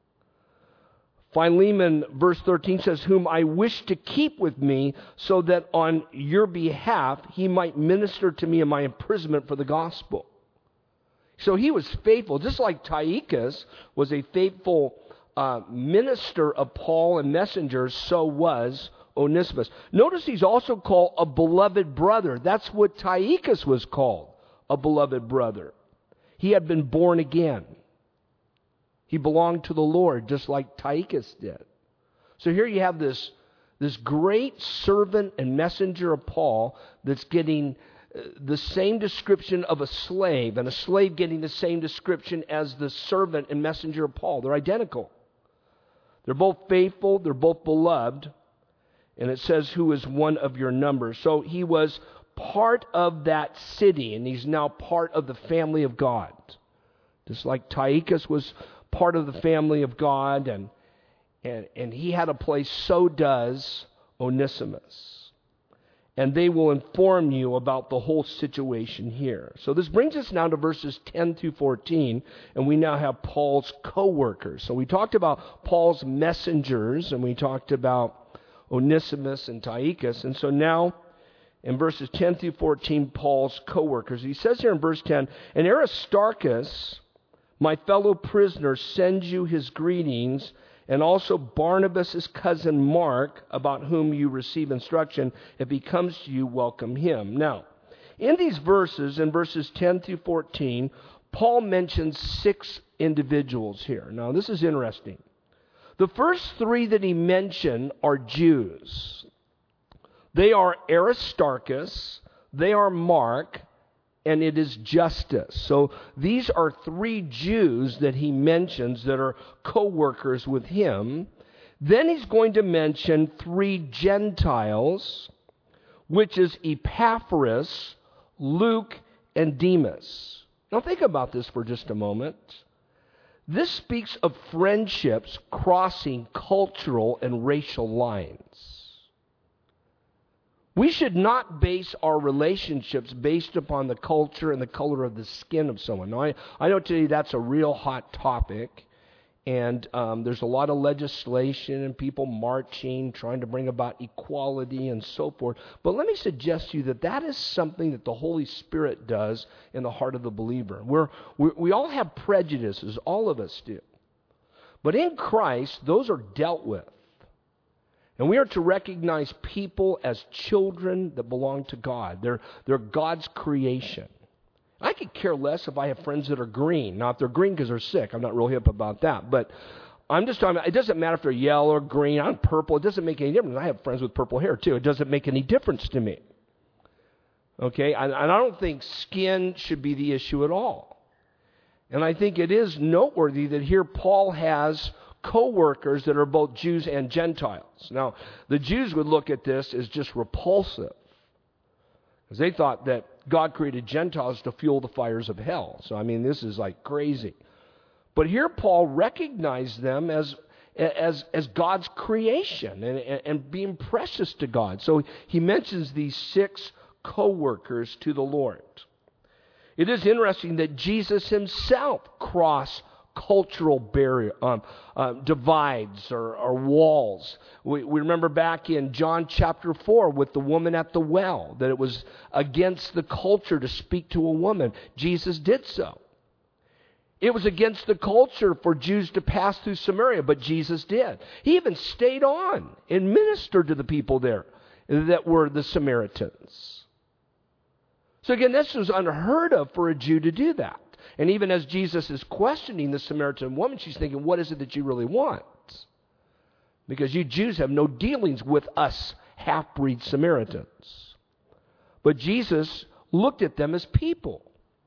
Philemon, verse thirteen says, whom I wish to keep with me, so that on your behalf he might minister to me in my imprisonment for the gospel. So he was faithful, just like Tychicus was a faithful uh, minister of Paul and messenger, so was Onesimus. Notice he's also called a beloved brother. That's what Tychicus was called, a beloved brother. He had been born again. He belonged to the Lord, just like Tychicus did. So here you have this, this great servant and messenger of Paul that's getting the same description of a slave, and a slave getting the same description as the servant and messenger of Paul. They're identical. They're both faithful. They're both beloved. And it says, who is one of your number. So he was part of that city, and he's now part of the family of God. Just like Tychicus was part of the family of God, and, and, and he had a place, so does Onesimus. And they will inform you about the whole situation here. So this brings us now to verses ten through fourteen, and we now have Paul's co-workers. So we talked about Paul's messengers, and we talked about Onesimus and Tychicus, and so now in verses ten through fourteen, Paul's co-workers. He says here in verse ten, and Aristarchus, my fellow prisoner, sends you his greetings, and also Barnabas, his cousin Mark, about whom you receive instruction. If he comes to you, welcome him. Now, in these verses, in verses ten through fourteen, Paul mentions six individuals here. Now, this is interesting. The first three that he mentioned are Jews. They are Aristarchus, they are Mark, and it is Justus. So these are three Jews that he mentions that are co-workers with him. Then he's going to mention three Gentiles, which is Epaphras, Luke, and Demas. Now think about this for just a moment. This speaks of friendships crossing cultural and racial lines. We should not base our relationships based upon the culture and the color of the skin of someone. Now, I, I know today that's a real hot topic, and um, there's a lot of legislation and people marching, trying to bring about equality and so forth. But let me suggest to you that that is something that the Holy Spirit does in the heart of the believer. We're, we we all have prejudices, all of us do. But in Christ, those are dealt with. And we are to recognize people as children that belong to God. They're, they're God's creation. I could care less if I have friends that are green. Now, if they're green because they're sick, I'm not real hip about that. But I'm just talking about, it doesn't matter if they're yellow or green. I'm purple. It doesn't make any difference. I have friends with purple hair, too. It doesn't make any difference to me. Okay? And, and I don't think skin should be the issue at all. And I think it is noteworthy that here Paul has co-workers that are both Jews and Gentiles. Now, the Jews would look at this as just repulsive, because they thought that God created Gentiles to fuel the fires of hell. So, I mean, this is like crazy. But here Paul recognized them as as as God's creation and, and, and being precious to God. So he mentions these six co-workers to the Lord. It is interesting that Jesus himself crossed cultural barrier, um, uh, divides or, or walls. We, we remember back in John chapter four with the woman at the well, that it was against the culture to speak to a woman. Jesus did so. It was against the culture for Jews to pass through Samaria, but Jesus did. He even stayed on and ministered to the people there that were the Samaritans. So again, this was unheard of for a Jew to do that. And even as Jesus is questioning the Samaritan woman, she's thinking, what is it that you really want? Because you Jews have no dealings with us half-breed Samaritans. But Jesus looked at them as people.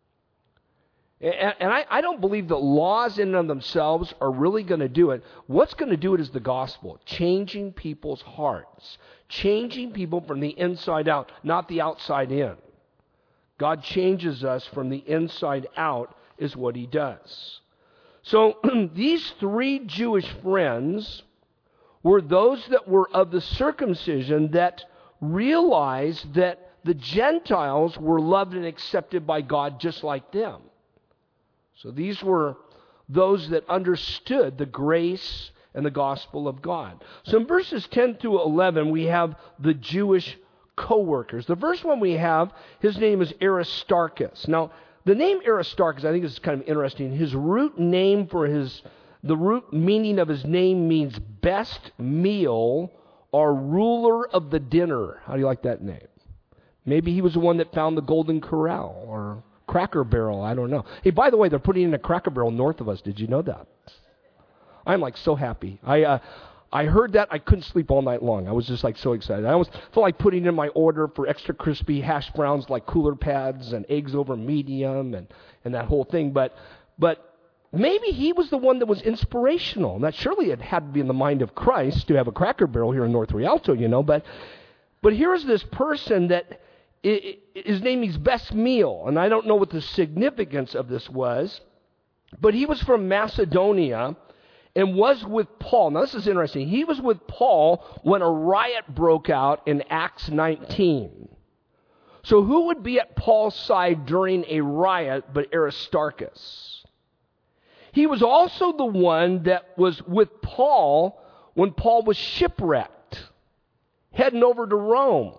And, and I, I don't believe that laws in and of themselves are really going to do it. What's going to do it is the gospel, changing people's hearts, changing people from the inside out, not the outside in. God changes us from the inside out is what he does. So these three Jewish friends were those that were of the circumcision that realized that the Gentiles were loved and accepted by God just like them. So these were those that understood the grace and the gospel of God. So in verses ten through eleven, we have the Jewish co-workers. The first one we have, his name is Aristarchus. Now, the name Aristarchus, I think is kind of interesting. His root name for his, the root meaning of his name means best meal or ruler of the dinner. How do you like that name? Maybe he was the one that found the Golden Corral or Cracker Barrel. I don't know. Hey, by the way, they're putting in a Cracker Barrel north of us. Did you know that? I'm like so happy. I, uh, I heard that. I couldn't sleep all night long. I was just like so excited. I almost felt like putting in my order for extra crispy hash browns, like cooler pads and eggs over medium and, and that whole thing. But but maybe he was the one that was inspirational. That surely it had to be in the mind of Christ to have a Cracker Barrel here in North Rialto, you know. But but here's this person that it, it, his name is Best Meal, and I don't know what the significance of this was, but he was from Macedonia. And was with Paul. Now this is interesting. He was with Paul when a riot broke out in Acts nineteen. So who would be at Paul's side during a riot but Aristarchus? He was also the one that was with Paul when Paul was shipwrecked, heading over to Rome.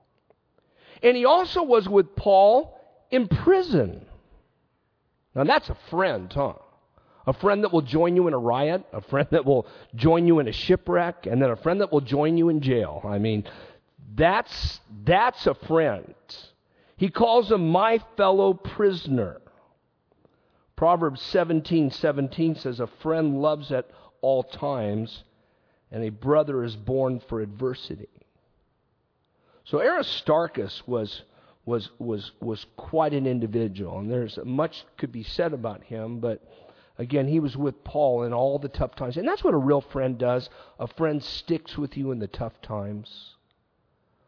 And he also was with Paul in prison. Now that's a friend, huh? A friend that will join you in a riot, a friend that will join you in a shipwreck, and then a friend that will join you in jail. I mean, that's that's a friend. He calls him my fellow prisoner. Proverbs seventeen seventeen says, a friend loves at all times, and a brother is born for adversity. So Aristarchus was was was was quite an individual, and there's much could be said about him, but again, he was with Paul in all the tough times. And that's what a real friend does. A friend sticks with you in the tough times.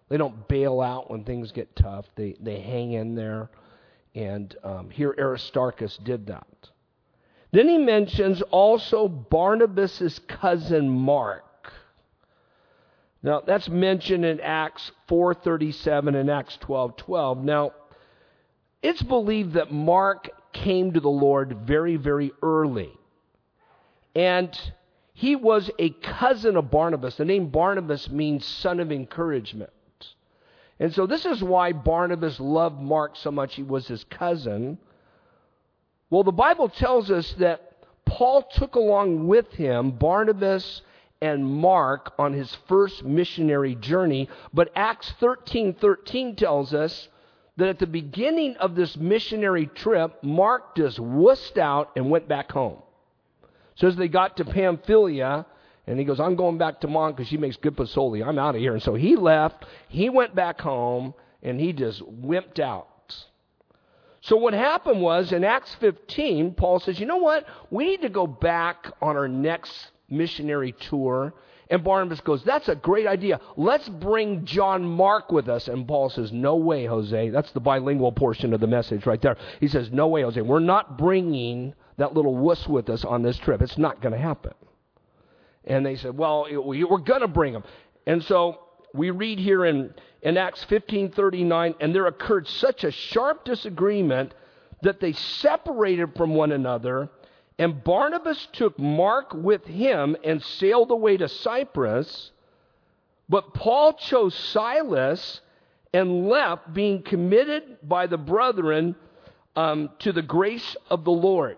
They don't bail out when things get tough. They, they hang in there. And um, here Aristarchus did that. Then he mentions also Barnabas' cousin Mark. Now, that's mentioned in Acts four thirty-seven and Acts twelve twelve. Now, it's believed that Mark came to the Lord very, very early. And he was a cousin of Barnabas. The name Barnabas means son of encouragement. And so this is why Barnabas loved Mark so much. He was his cousin. Well, the Bible tells us that Paul took along with him Barnabas and Mark on his first missionary journey. But Acts thirteen thirteen tells us that at the beginning of this missionary trip, Mark just wussed out and went back home. So as they got to Pamphylia, and he goes, I'm going back to Mom because she makes good pozole. I'm out of here. And so he left. He went back home, and he just wimped out. So what happened was, in Acts fifteen, Paul says, you know what? We need to go back on our next missionary tour. And Barnabas goes, that's a great idea. Let's bring John Mark with us. And Paul says, no way, Jose. That's the bilingual portion of the message right there. He says, no way, Jose. We're not bringing that little wuss with us on this trip. It's not going to happen. And they said, well, we're going to bring him. And so we read here in, in Acts fifteen thirty-nine, and there occurred such a sharp disagreement that they separated from one another. And Barnabas took Mark with him and sailed away to Cyprus. But Paul chose Silas and left, being committed by the brethren um, to the grace of the Lord.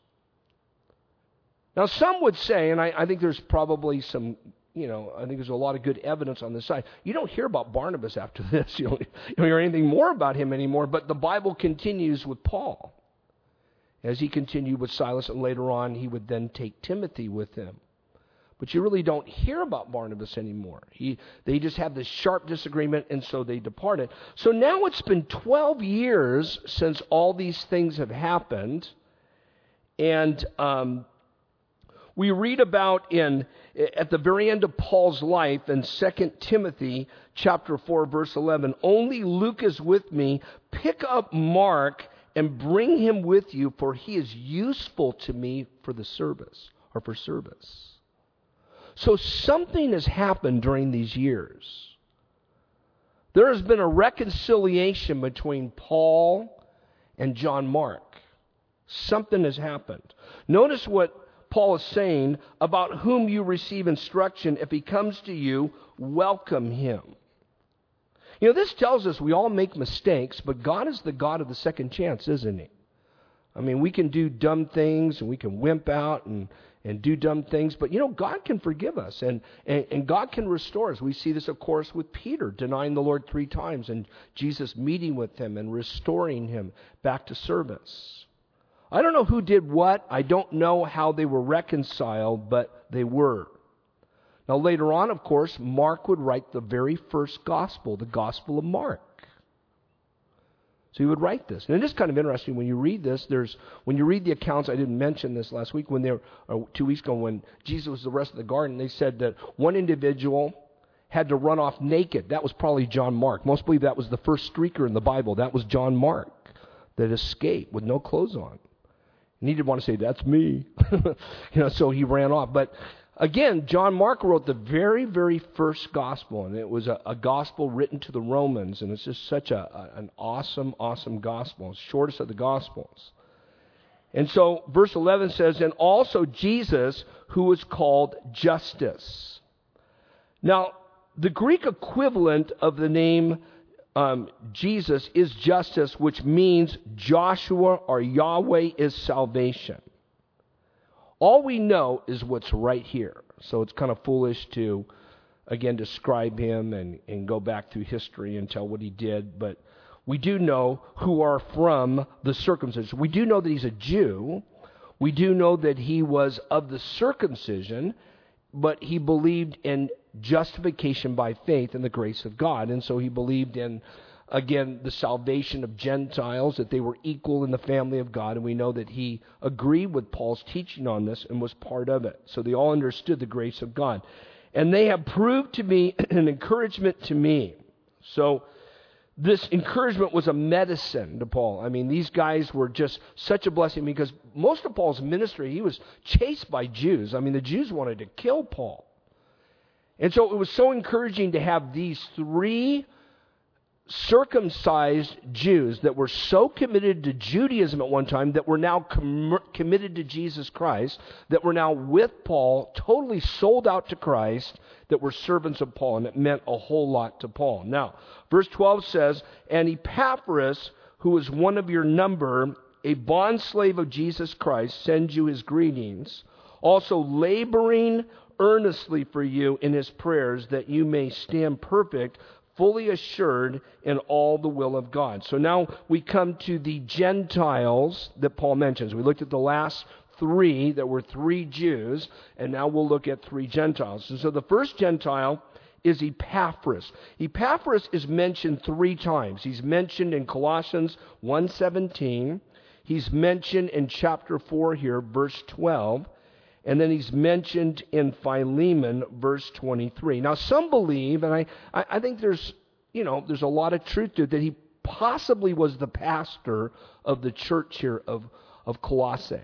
Now, some would say, and I, I think there's probably some, you know, I think there's a lot of good evidence on this side. You don't hear about Barnabas after this. You don't, you don't hear anything more about him anymore. But the Bible continues with Paul. As he continued with Silas, and later on he would then take Timothy with him. But you really don't hear about Barnabas anymore. He, they just have this sharp disagreement, and so they departed. So now it's been twelve years since all these things have happened. And um, we read about in at the very end of Paul's life in Second Timothy chapter four, verse eleven, only Luke is with me. Pick up Mark and bring him with you, for he is useful to me for the service, or for service. So something has happened during these years. There has been a reconciliation between Paul and John Mark. Something has happened. Notice what Paul is saying about whom you receive instruction. If he comes to you, welcome him. You know, this tells us we all make mistakes, but God is the God of the second chance, isn't he? I mean, we can do dumb things, and we can wimp out and, and do dumb things, but, you know, God can forgive us, and, and, and God can restore us. We see this, of course, with Peter denying the Lord three times, and Jesus meeting with him and restoring him back to service. I don't know who did what. I don't know how they were reconciled, but they were. Now, later on, of course, Mark would write the very first gospel, the Gospel of Mark. So he would write this. And it is kind of interesting when you read this. There's when you read the accounts, I didn't mention this last week, when they were, or two weeks ago, when Jesus was the rest of the garden, they said that one individual had to run off naked. That was probably John Mark. Most believe that was the first streaker in the Bible. That was John Mark that escaped with no clothes on. And he didn't want to say, that's me. you know, so he ran off. But again, John Mark wrote the very, very first gospel, and it was a, a gospel written to the Romans, and it's just such a, a, an awesome, awesome gospel. It's the shortest of the gospels. And so verse eleven says, and also Jesus, who is called Justus. Now, the Greek equivalent of the name um, Jesus is Justus, which means Joshua or Yahweh is salvation. All we know is what's right here. So it's kind of foolish to, again, describe him and, and go back through history and tell what he did. But we do know who are from the circumcision. We do know that he's a Jew. We do know that he was of the circumcision, but he believed in justification by faith in the grace of God. And so he believed in, again, the salvation of Gentiles, that they were equal in the family of God. And we know that he agreed with Paul's teaching on this and was part of it. So they all understood the grace of God. And they have proved to be an encouragement to me. So this encouragement was a medicine to Paul. I mean, these guys were just such a blessing because most of Paul's ministry, he was chased by Jews. I mean, the Jews wanted to kill Paul. And so it was so encouraging to have these three circumcised Jews that were so committed to Judaism at one time that were now com- committed to Jesus Christ, that were now with Paul, totally sold out to Christ, that were servants of Paul, and it meant a whole lot to Paul. Now, verse twelve says, "And Epaphras, who is one of your number, a bondslave of Jesus Christ, sends you his greetings, also laboring earnestly for you in his prayers, that you may stand perfect, fully assured in all the will of God." So now we come to the Gentiles that Paul mentions. We looked at the last three that were three Jews, and now we'll look at three Gentiles. And so the first Gentile is Epaphras. Epaphras is mentioned three times. He's mentioned in Colossians one seventeen. He's mentioned in chapter four here, verse twelve. And then he's mentioned in Philemon, verse twenty-three. Now, some believe, and I, I think there's, you know, there's a lot of truth to it, that he possibly was the pastor of the church here of, of Colossae.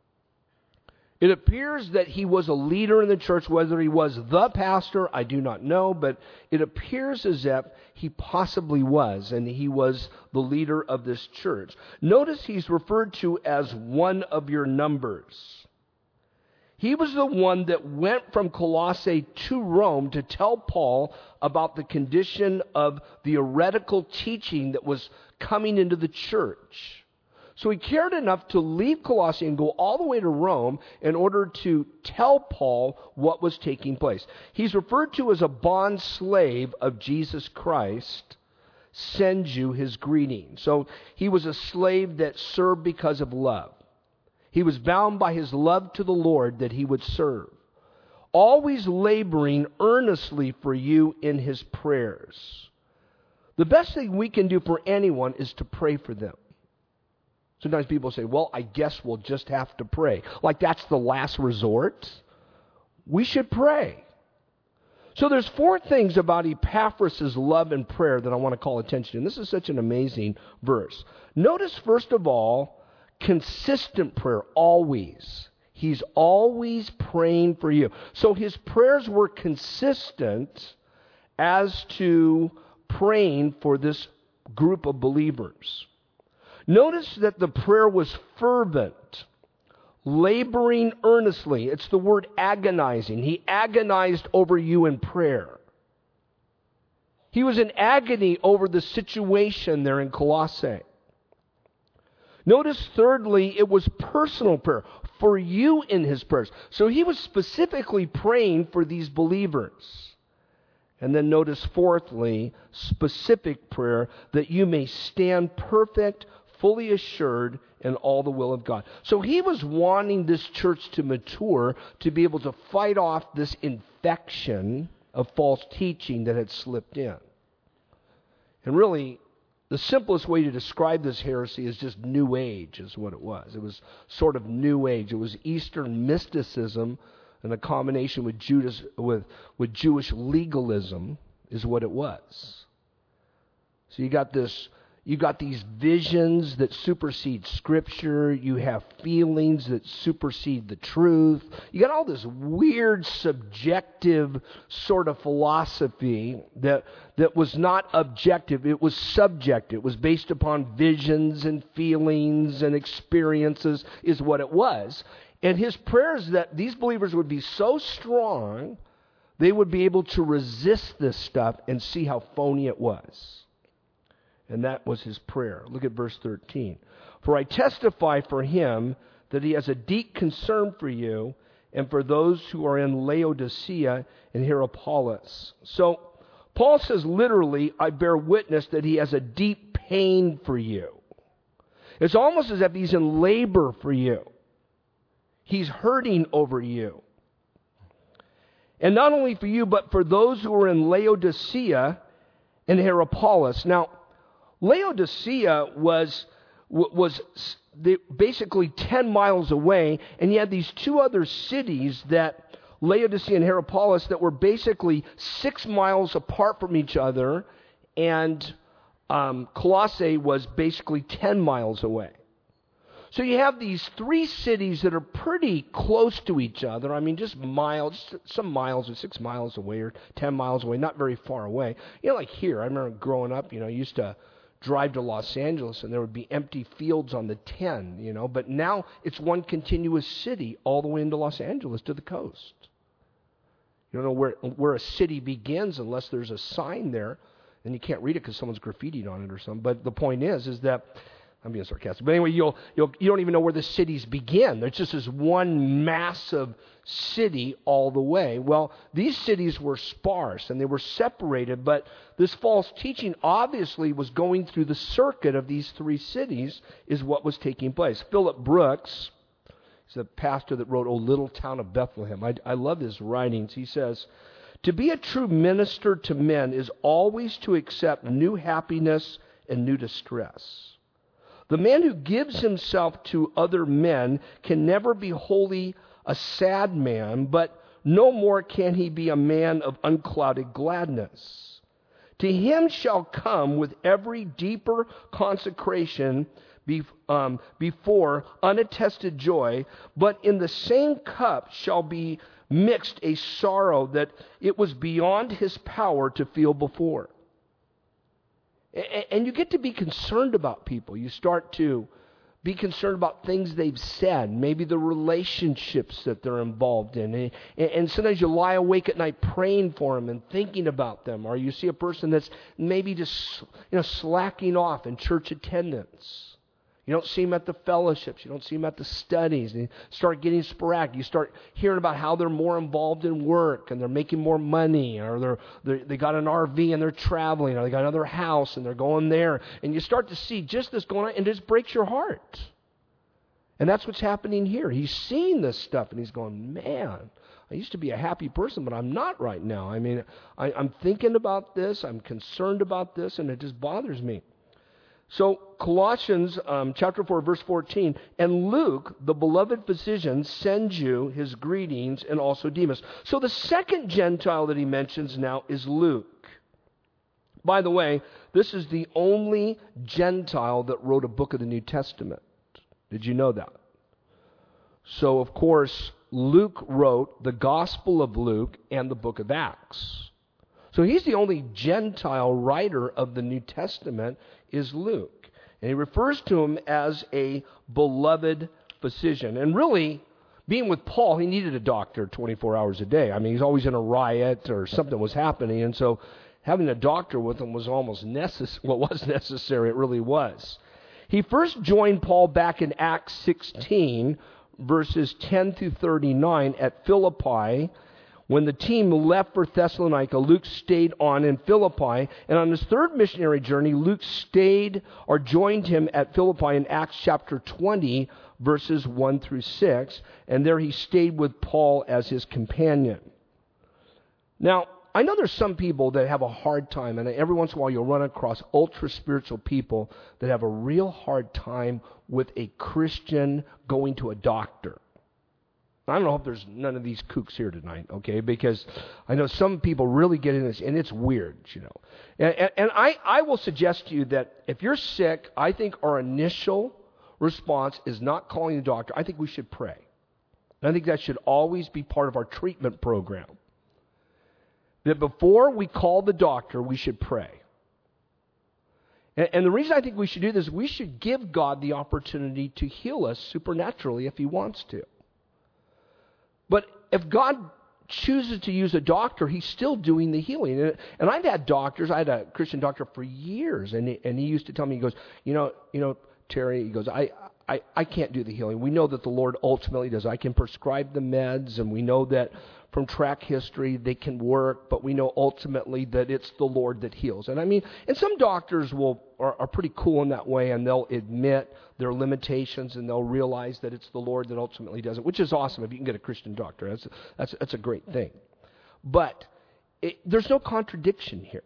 It appears that he was a leader in the church. Whether he was the pastor, I do not know, but it appears as if he possibly was, and he was the leader of this church. Notice he's referred to as one of your numbers. He was the one that went from Colossae to Rome to tell Paul about the condition of the heretical teaching that was coming into the church. So he cared enough to leave Colossae and go all the way to Rome in order to tell Paul what was taking place. He's referred to as a bond slave of Jesus Christ, sends you his greeting. So he was a slave that served because of love. He was bound by his love to the Lord that he would serve, always laboring earnestly for you in his prayers. The best thing we can do for anyone is to pray for them. Sometimes people say, well, I guess we'll just have to pray. Like that's the last resort. We should pray. So there's four things about Epaphras' love and prayer that I want to call attention to. And this is such an amazing verse. Notice, first of all, consistent prayer, always. He's always praying for you. So his prayers were consistent as to praying for this group of believers. Notice that the prayer was fervent, laboring earnestly. It's the word agonizing. He agonized over you in prayer. He was in agony over the situation there in Colossae. Notice, thirdly, it was personal prayer for you in his prayers. So he was specifically praying for these believers. And then notice, fourthly, specific prayer that you may stand perfect, fully assured in all the will of God. So he was wanting this church to mature, to be able to fight off this infection of false teaching that had slipped in. And really, the simplest way to describe this heresy is just New Age, is what it was. It was sort of New Age. It was Eastern mysticism, and a combination with Judas, with, with Jewish legalism is what it was. So you got this, you got these visions that supersede Scripture. You have feelings that supersede the truth. You got all this weird, subjective sort of philosophy that that was not objective. It was subjective. It was based upon visions and feelings and experiences is what it was. And his prayers that these believers would be so strong, they would be able to resist this stuff and see how phony it was. And that was his prayer. Look at verse thirteen. "For I testify for him that he has a deep concern for you and for those who are in Laodicea and Hierapolis." So Paul says literally, I bear witness that he has a deep pain for you. It's almost as if he's in labor for you. He's hurting over you. And not only for you, but for those who are in Laodicea and Hierapolis. Now, Laodicea was was basically ten miles away, and you had these two other cities, that Laodicea and Hierapolis, that were basically six miles apart from each other, and um, Colossae was basically ten miles away. So you have these three cities that are pretty close to each other. I mean, just miles, some miles or six miles away or ten miles away, not very far away. You know, like here, I remember growing up, you know, I used to drive to Los Angeles and there would be empty fields on the ten, you know, but now it's one continuous city all the way into Los Angeles to the coast. You don't know where, where a city begins unless there's a sign there, and you can't read it because someone's graffitied on it or something. But the point is, is that I'm being sarcastic. But anyway, you'll, you'll, you don't even know where the cities begin. There's just this one massive city all the way. Well, these cities were sparse and they were separated, but this false teaching obviously was going through the circuit of these three cities is what was taking place. Philip Brooks, he's the pastor that wrote O Little Town of Bethlehem. I, I love his writings. He says, to be a true minister to men is always to accept new happiness and new distress. The man who gives himself to other men can never be wholly a sad man, but no more can he be a man of unclouded gladness. To him shall come with every deeper consecration be, um, before unattested joy, but in the same cup shall be mixed a sorrow that it was beyond his power to feel before. And you get to be concerned about people. You start to be concerned about things they've said, maybe the relationships that they're involved in. And sometimes you lie awake at night praying for them and thinking about them. Or you see a person that's maybe just, you know, slacking off in church attendance. You don't see them at the fellowships. You don't see them at the studies. And you start getting sporadic. You start hearing about how they're more involved in work and they're making more money, or they're, they're, they got an R V and they're traveling, or they got another house and they're going there. And you start to see just this going on, and it just breaks your heart. And that's what's happening here. He's seeing this stuff and he's going, man, I used to be a happy person, but I'm not right now. I mean, I, I'm thinking about this. I'm concerned about this, and it just bothers me. So Colossians um, chapter four, verse fourteen, and Luke, the beloved physician, sends you his greetings, and also Demas. So the second Gentile that he mentions now is Luke. By the way, this is the only Gentile that wrote a book of the New Testament. Did you know that? So, of course, Luke wrote the Gospel of Luke and the book of Acts. So he's the only Gentile writer of the New Testament is Luke. And he refers to him as a beloved physician. And really, being with Paul, he needed a doctor twenty-four hours a day. I mean, he's always in a riot or something was happening. And so having a doctor with him was almost necessary. Well, it was necessary. It really was. He first joined Paul back in Acts sixteen, verses ten through thirty-nine at Philippi. When the team left for Thessalonica, Luke stayed on in Philippi. And on his third missionary journey, Luke stayed or joined him at Philippi in Acts chapter twenty, verses one through six. And there he stayed with Paul as his companion. Now, I know there's some people that have a hard time, and every once in a while you'll run across ultra-spiritual people that have a real hard time with a Christian going to a doctor. I don't know if there's none of these kooks here tonight, okay? Because I know some people really get in this, and it's weird, you know. And, and, and I, I will suggest to you that if you're sick, I think our initial response is not calling the doctor. I think we should pray. And I think that should always be part of our treatment program. That before we call the doctor, we should pray. And, and the reason I think we should do this, we should give God the opportunity to heal us supernaturally if He wants to. But if God chooses to use a doctor, He's still doing the healing. And, and I've had doctors, I had a Christian doctor for years, and he, and he used to tell me, he goes, you know, you know, Terry, he goes, I, I, I can't do the healing. We know that the Lord ultimately does. I can prescribe the meds, and we know that from track history they can work, but we know ultimately that it's the Lord that heals. And I mean, and some doctors will are, are pretty cool in that way, and they'll admit their limitations, and they'll realize that it's the Lord that ultimately does it, which is awesome if you can get a Christian doctor. That's that's that's a great thing. But it, there's no contradiction here.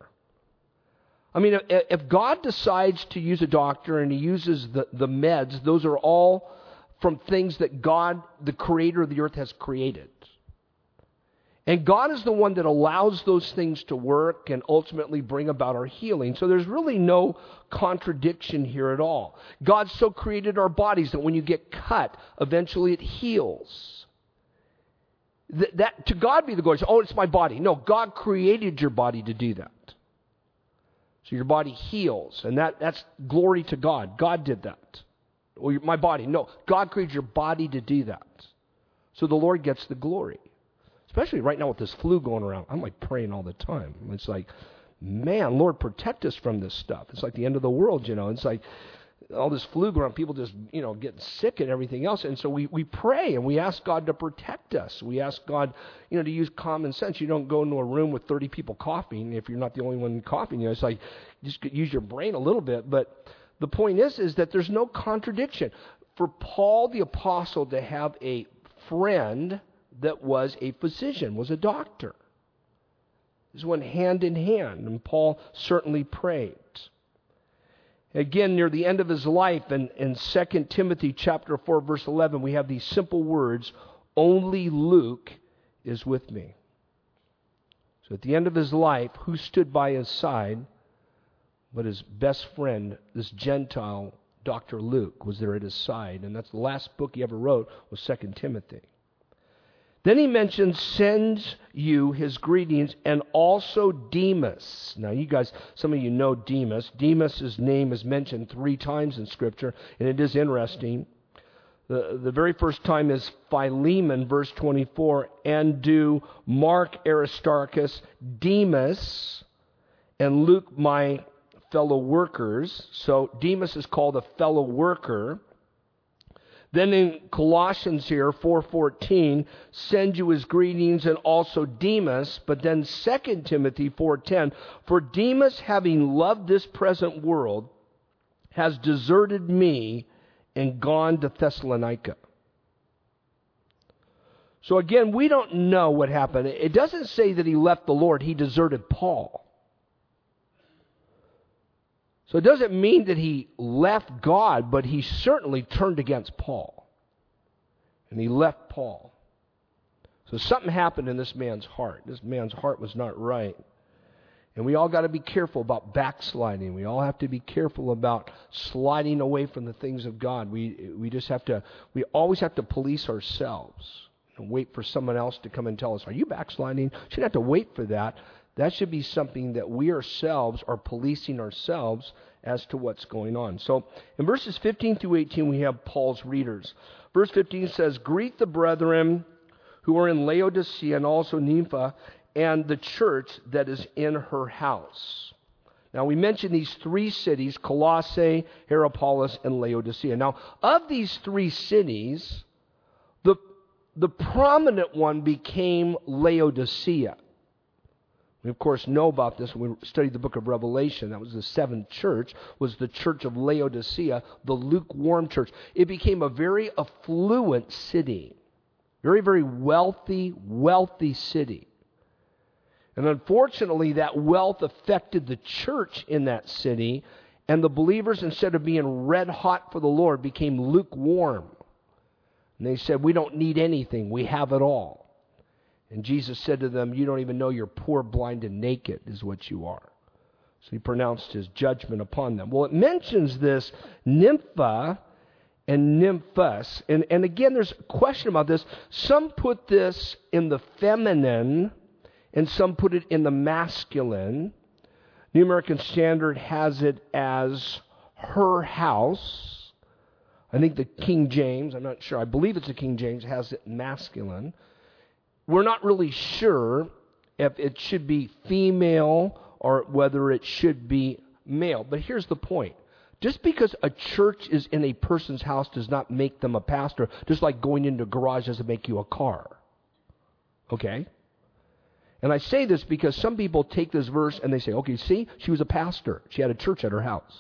I mean, if, if God decides to use a doctor and He uses the, the meds, those are all from things that God, the creator of the earth, has created. And God is the one that allows those things to work and ultimately bring about our healing. So there's really no contradiction here at all. God so created our bodies that when you get cut, eventually it heals. Th- that to God be the glory. Oh, it's my body. No, God created your body to do that. So your body heals, and that, that's glory to God. God did that. Or your, my body. No, God created your body to do that. So the Lord gets the glory. Especially right now with this flu going around. I'm like praying all the time. It's like, man, Lord, protect us from this stuff. It's like the end of the world, you know. It's like all this flu going around, people just, you know, getting sick and everything else. And so we, we pray and we ask God to protect us. We ask God, you know, to use common sense. You don't go into a room with thirty people coughing if you're not the only one coughing. You know, it's like, just use your brain a little bit. But the point is, is that there's no contradiction. For Paul the Apostle to have a friend that was a physician, was a doctor. This went hand in hand, and Paul certainly prayed. Again, near the end of his life, in, in Second Timothy chapter four, verse eleven, we have these simple words, only Luke is with me. So at the end of his life, who stood by his side but his best friend, this Gentile, Doctor Luke, was there at his side. And that's the last book he ever wrote, was Second Timothy. Then he mentions, sends you his greetings, and also Demas. Now, you guys, some of you know Demas. Demas' name is mentioned three times in Scripture, and it is interesting. The, the very first time is Philemon, verse twenty-four, and do Mark, Aristarchus, Demas, and Luke, my fellow workers. So Demas is called a fellow worker. Then in Colossians here, four fourteen, send you his greetings and also Demas. But then Second Timothy four ten, for Demas, having loved this present world, has deserted me and gone to Thessalonica. So again, we don't know what happened. It doesn't say that he left the Lord. He deserted Paul. So it doesn't mean that he left God, but he certainly turned against Paul. And he left Paul. So something happened in this man's heart. This man's heart was not right. And we all got to be careful about backsliding. We all have to be careful about sliding away from the things of God. We we just have to, we always have to police ourselves and wait for someone else to come and tell us, are you backsliding? You shouldn't have to wait for that. That should be something that we ourselves are policing ourselves as to what's going on. So in verses fifteen through eighteen, we have Paul's readers. Verse fifteen says, greet the brethren who are in Laodicea and also Nympha and the church that is in her house. Now we mentioned these three cities, Colossae, Hierapolis, and Laodicea. Now of these three cities, the, the prominent one became Laodicea. We, of course, know about this when we studied the book of Revelation. That was the seventh church, was the church of Laodicea, the lukewarm church. It became a very affluent city, very, very wealthy, wealthy city. And unfortunately, that wealth affected the church in that city, and the believers, instead of being red hot for the Lord, became lukewarm. And they said, we don't need anything, we have it all. And Jesus said to them, you don't even know you're poor, blind, and naked is what you are. So he pronounced his judgment upon them. Well, it mentions this Nympha and Nymphus. And, and again, there's a question about this. Some put this in the feminine, and some put it in the masculine. New American Standard has it as her house. I think the King James, I'm not sure, I believe it's the King James, has it masculine. We're not really sure if it should be female or whether it should be male. But here's the point. Just because a church is in a person's house does not make them a pastor, just like going into a garage doesn't make you a car. Okay? And I say this because some people take this verse and they say, okay, see, she was a pastor. She had a church at her house.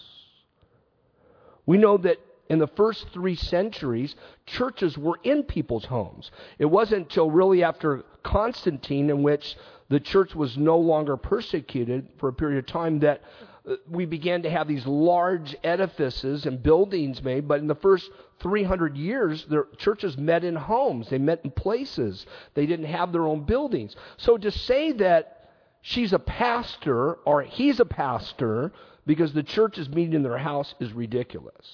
We know that in the first three centuries, churches were in people's homes. It wasn't until really after Constantine, in which the church was no longer persecuted for a period of time, that we began to have these large edifices and buildings made, but in the first three hundred years, the churches met in homes. They met in places. They didn't have their own buildings. So to say that she's a pastor or he's a pastor because the church is meeting in their house is ridiculous.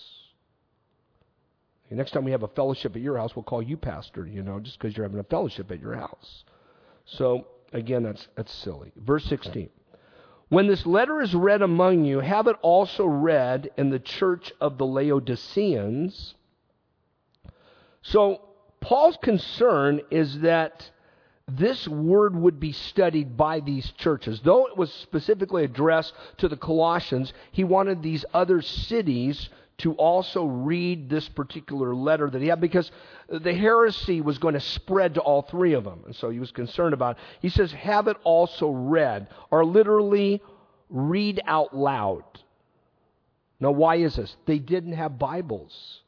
Next time we have a fellowship at your house, we'll call you pastor, you know, just because you're having a fellowship at your house. So, again, that's that's silly. Verse sixteen. When this letter is read among you, have it also read in the church of the Laodiceans. So, Paul's concern is that this word would be studied by these churches. Though it was specifically addressed to the Colossians, he wanted these other cities to also read this particular letter that he had, because the heresy was going to spread to all three of them. And so he was concerned about it. He says, have it also read, or literally read out loud. Now, why is this? They didn't have Bibles.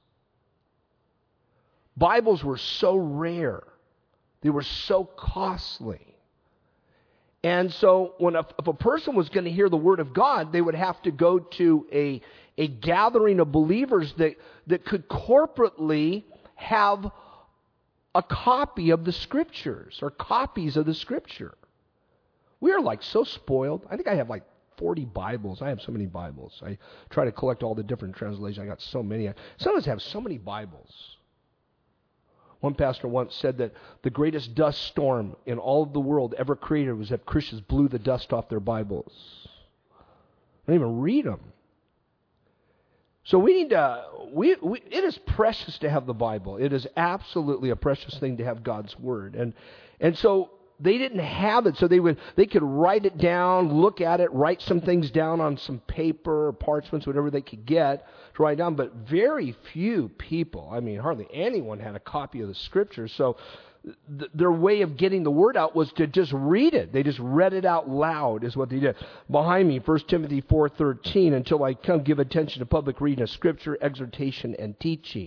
Bibles were so rare. They were so costly. And so when a, if a person was going to hear the Word of God, they would have to go to a a gathering of believers that, that could corporately have a copy of the Scriptures or copies of the Scripture. We are like so spoiled. I think I have like forty Bibles. I have so many Bibles. I try to collect all the different translations. I got so many. Some of us have so many Bibles. One pastor once said that the greatest dust storm in all of the world ever created was that Christians blew the dust off their Bibles. They don't even read them. So we need to, we, we, it is precious to have the Bible. It is absolutely a precious thing to have God's Word. And and so they didn't have it, so they would they could write it down, look at it, write some things down on some paper or parchments, whatever they could get to write down. But very few people, I mean, hardly anyone had a copy of the Scriptures. So th- their way of getting the Word out was to just read it. They just read it out loud is what they did. Behind me, First Timothy four thirteen, until I come give attention to public reading of Scripture, exhortation, and teaching.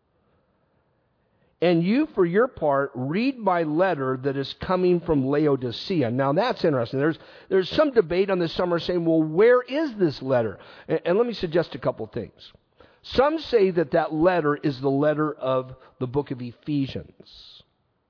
And you, for your part, read my letter that is coming from Laodicea. Now, that's interesting. There's there's some debate on this summer saying, well, where is this letter? And, and let me suggest a couple things. Some say that that letter is the letter of the book of Ephesians.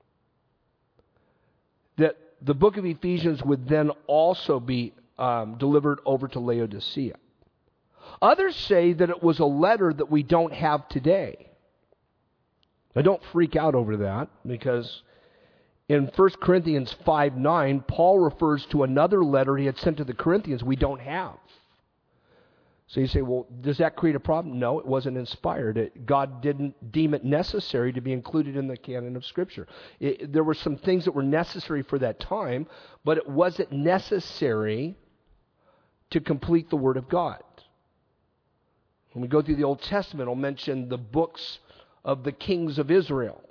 That the book of Ephesians would then also be um, delivered over to Laodicea. Others say that it was a letter that we don't have today. Now, don't freak out over that, because in First Corinthians five nine, Paul refers to another letter he had sent to the Corinthians we don't have. So you say, well, does that create a problem? No, it wasn't inspired. It, God didn't deem it necessary to be included in the canon of Scripture. It, there were some things that were necessary for that time, but it wasn't necessary to complete the Word of God. When we go through the Old Testament, I'll mention the books of the kings of Israel,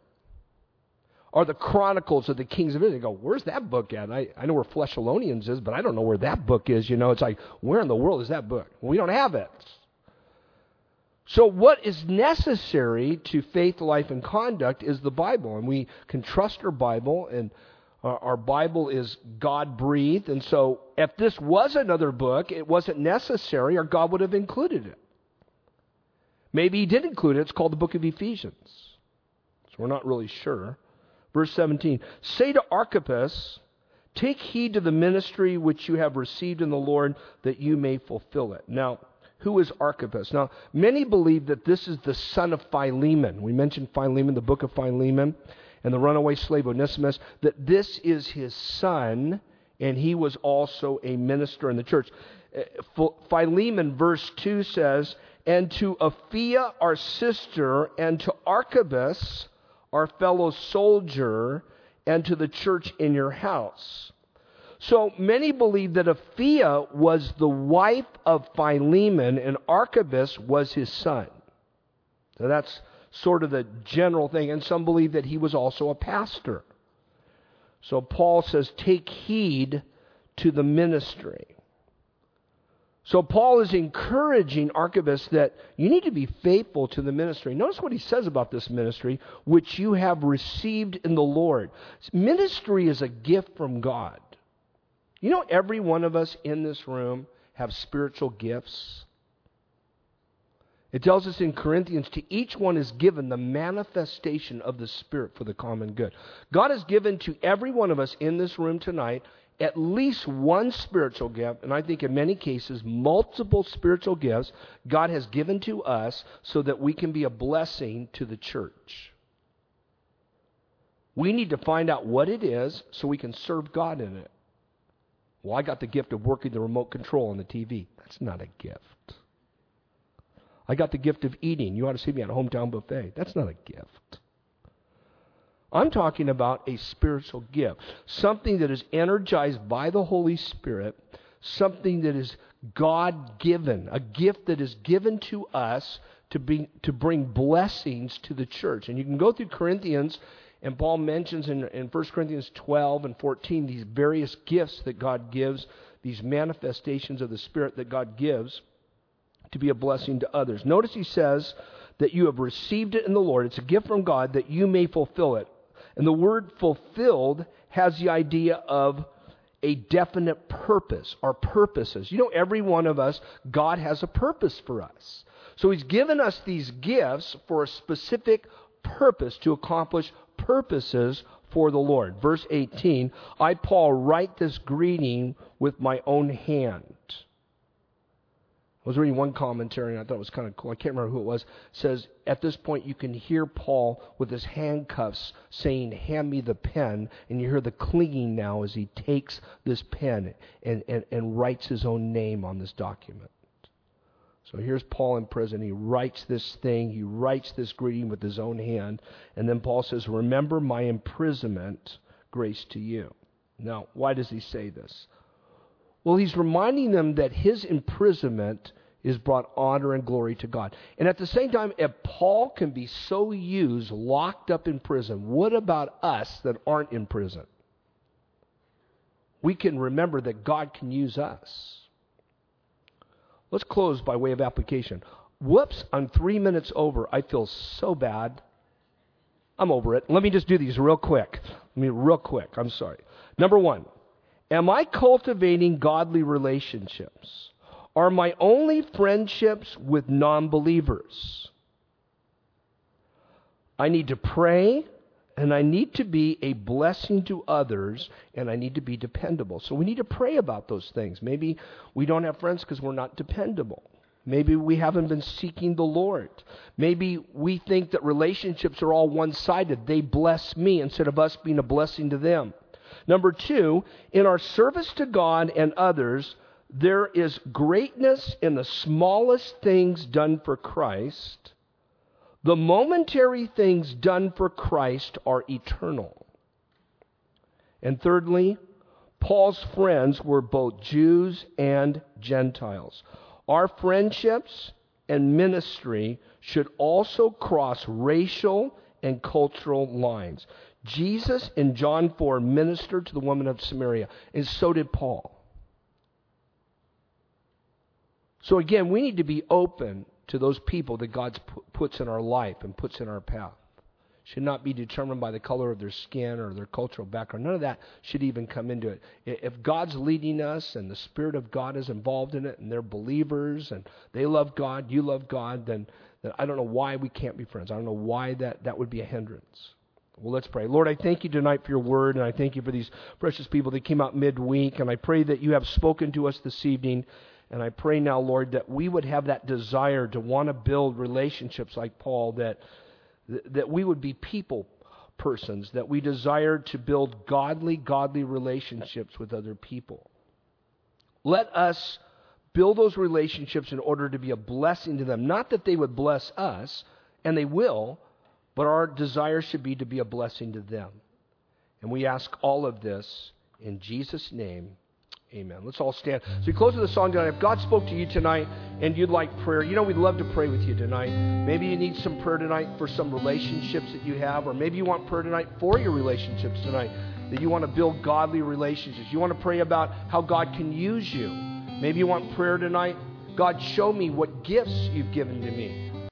or the chronicles of the kings of Israel. You go, where's that book at? I, I know where Thessalonians is, but I don't know where that book is. You know, it's like, where in the world is that book? Well, we don't have it. So what is necessary to faith, life, and conduct is the Bible. And we can trust our Bible, and our, our Bible is God-breathed. And so if this was another book, it wasn't necessary, or God would have included it. Maybe he did include it. It's called the book of Ephesians. So we're not really sure. Verse seventeen, say to Archippus, take heed to the ministry which you have received in the Lord, that you may fulfill it. Now, who is Archippus? Now, many believe that this is the son of Philemon. We mentioned Philemon, the book of Philemon, and the runaway slave Onesimus, that this is his son, and he was also a minister in the church. Philemon, verse two says, and to Apphia, our sister, and to Archippus, our fellow soldier, and to the church in your house. So many believe that Apphia was the wife of Philemon, and Archippus was his son. So that's sort of the general thing. And some believe that he was also a pastor. So Paul says, take heed to the ministry. So Paul is encouraging Archippus that you need to be faithful to the ministry. Notice what he says about this ministry, which you have received in the Lord. Ministry is a gift from God. You know, every one of us in this room have spiritual gifts? It tells us in Corinthians, to each one is given the manifestation of the Spirit for the common good. God has given to every one of us in this room tonight at least one spiritual gift, and I think in many cases, multiple spiritual gifts God has given to us so that we can be a blessing to the church. We need to find out what it is so we can serve God in it. Well, I got the gift of working the remote control on the T V. That's not a gift. I got the gift of eating. You ought to see me at a hometown buffet. That's not a gift. I'm talking about a spiritual gift. Something that is energized by the Holy Spirit. Something that is God-given. A gift that is given to us to, be, to bring blessings to the church. And you can go through Corinthians, and Paul mentions in, in First Corinthians twelve and fourteen these various gifts that God gives, these manifestations of the Spirit that God gives to be a blessing to others. Notice he says that you have received it in the Lord. It's a gift from God that you may fulfill it. And the word fulfilled has the idea of a definite purpose, or purposes. You know, every one of us, God has a purpose for us. So he's given us these gifts for a specific purpose, to accomplish purposes for the Lord. Verse eighteen, I, Paul, write this greeting with my own hand. I was reading one commentary, and I thought it was kind of cool. I can't remember who it was. It says, at this point, you can hear Paul with his handcuffs saying, hand me the pen. And you hear the clinging now as he takes this pen and, and, and writes his own name on this document. So here's Paul in prison. He writes this thing. He writes this greeting with his own hand. And then Paul says, remember my imprisonment, grace to you. Now, why does he say this? Well, he's reminding them that his imprisonment is brought honor and glory to God. And at the same time, if Paul can be so used, locked up in prison, what about us that aren't in prison? We can remember that God can use us. Let's close by way of application. Whoops, I'm three minutes over. I feel so bad. I'm over it. Let me just do these real quick. I mean, real quick. I'm sorry. Number one, am I cultivating godly relationships? Are my only friendships with non-believers? I need to pray, and I need to be a blessing to others, and I need to be dependable. So we need to pray about those things. Maybe we don't have friends because we're not dependable. Maybe we haven't been seeking the Lord. Maybe we think that relationships are all one-sided. They bless me instead of us being a blessing to them. Number two, in our service to God and others, there is greatness in the smallest things done for Christ. The momentary things done for Christ are eternal. And thirdly, Paul's friends were both Jews and Gentiles. Our friendships and ministry should also cross racial and cultural lines. Jesus in John four ministered to the woman of Samaria, and so did Paul. So again, we need to be open to those people that God puts in our life and puts in our path. Should not be determined by the color of their skin or their cultural background. None of that should even come into it. If God's leading us and the Spirit of God is involved in it and they're believers and they love God, you love God, then, then I don't know why we can't be friends. I don't know why that, that would be a hindrance. Well, let's pray. Lord, I thank you tonight for your word, and I thank you for these precious people that came out midweek, and I pray that you have spoken to us this evening, and I pray now, Lord, that we would have that desire to want to build relationships like Paul, that, that we would be people persons, that we desire to build godly, godly relationships with other people. Let us build those relationships in order to be a blessing to them. Not that they would bless us, and they will, but our desire should be to be a blessing to them. And we ask all of this in Jesus' name. Amen. Let's all stand. So we close with a song tonight. If God spoke to you tonight and you'd like prayer, you know we'd love to pray with you tonight. Maybe you need some prayer tonight for some relationships that you have, or maybe you want prayer tonight for your relationships tonight, that you want to build godly relationships. You want to pray about how God can use you. Maybe you want prayer tonight. God, show me what gifts you've given to me.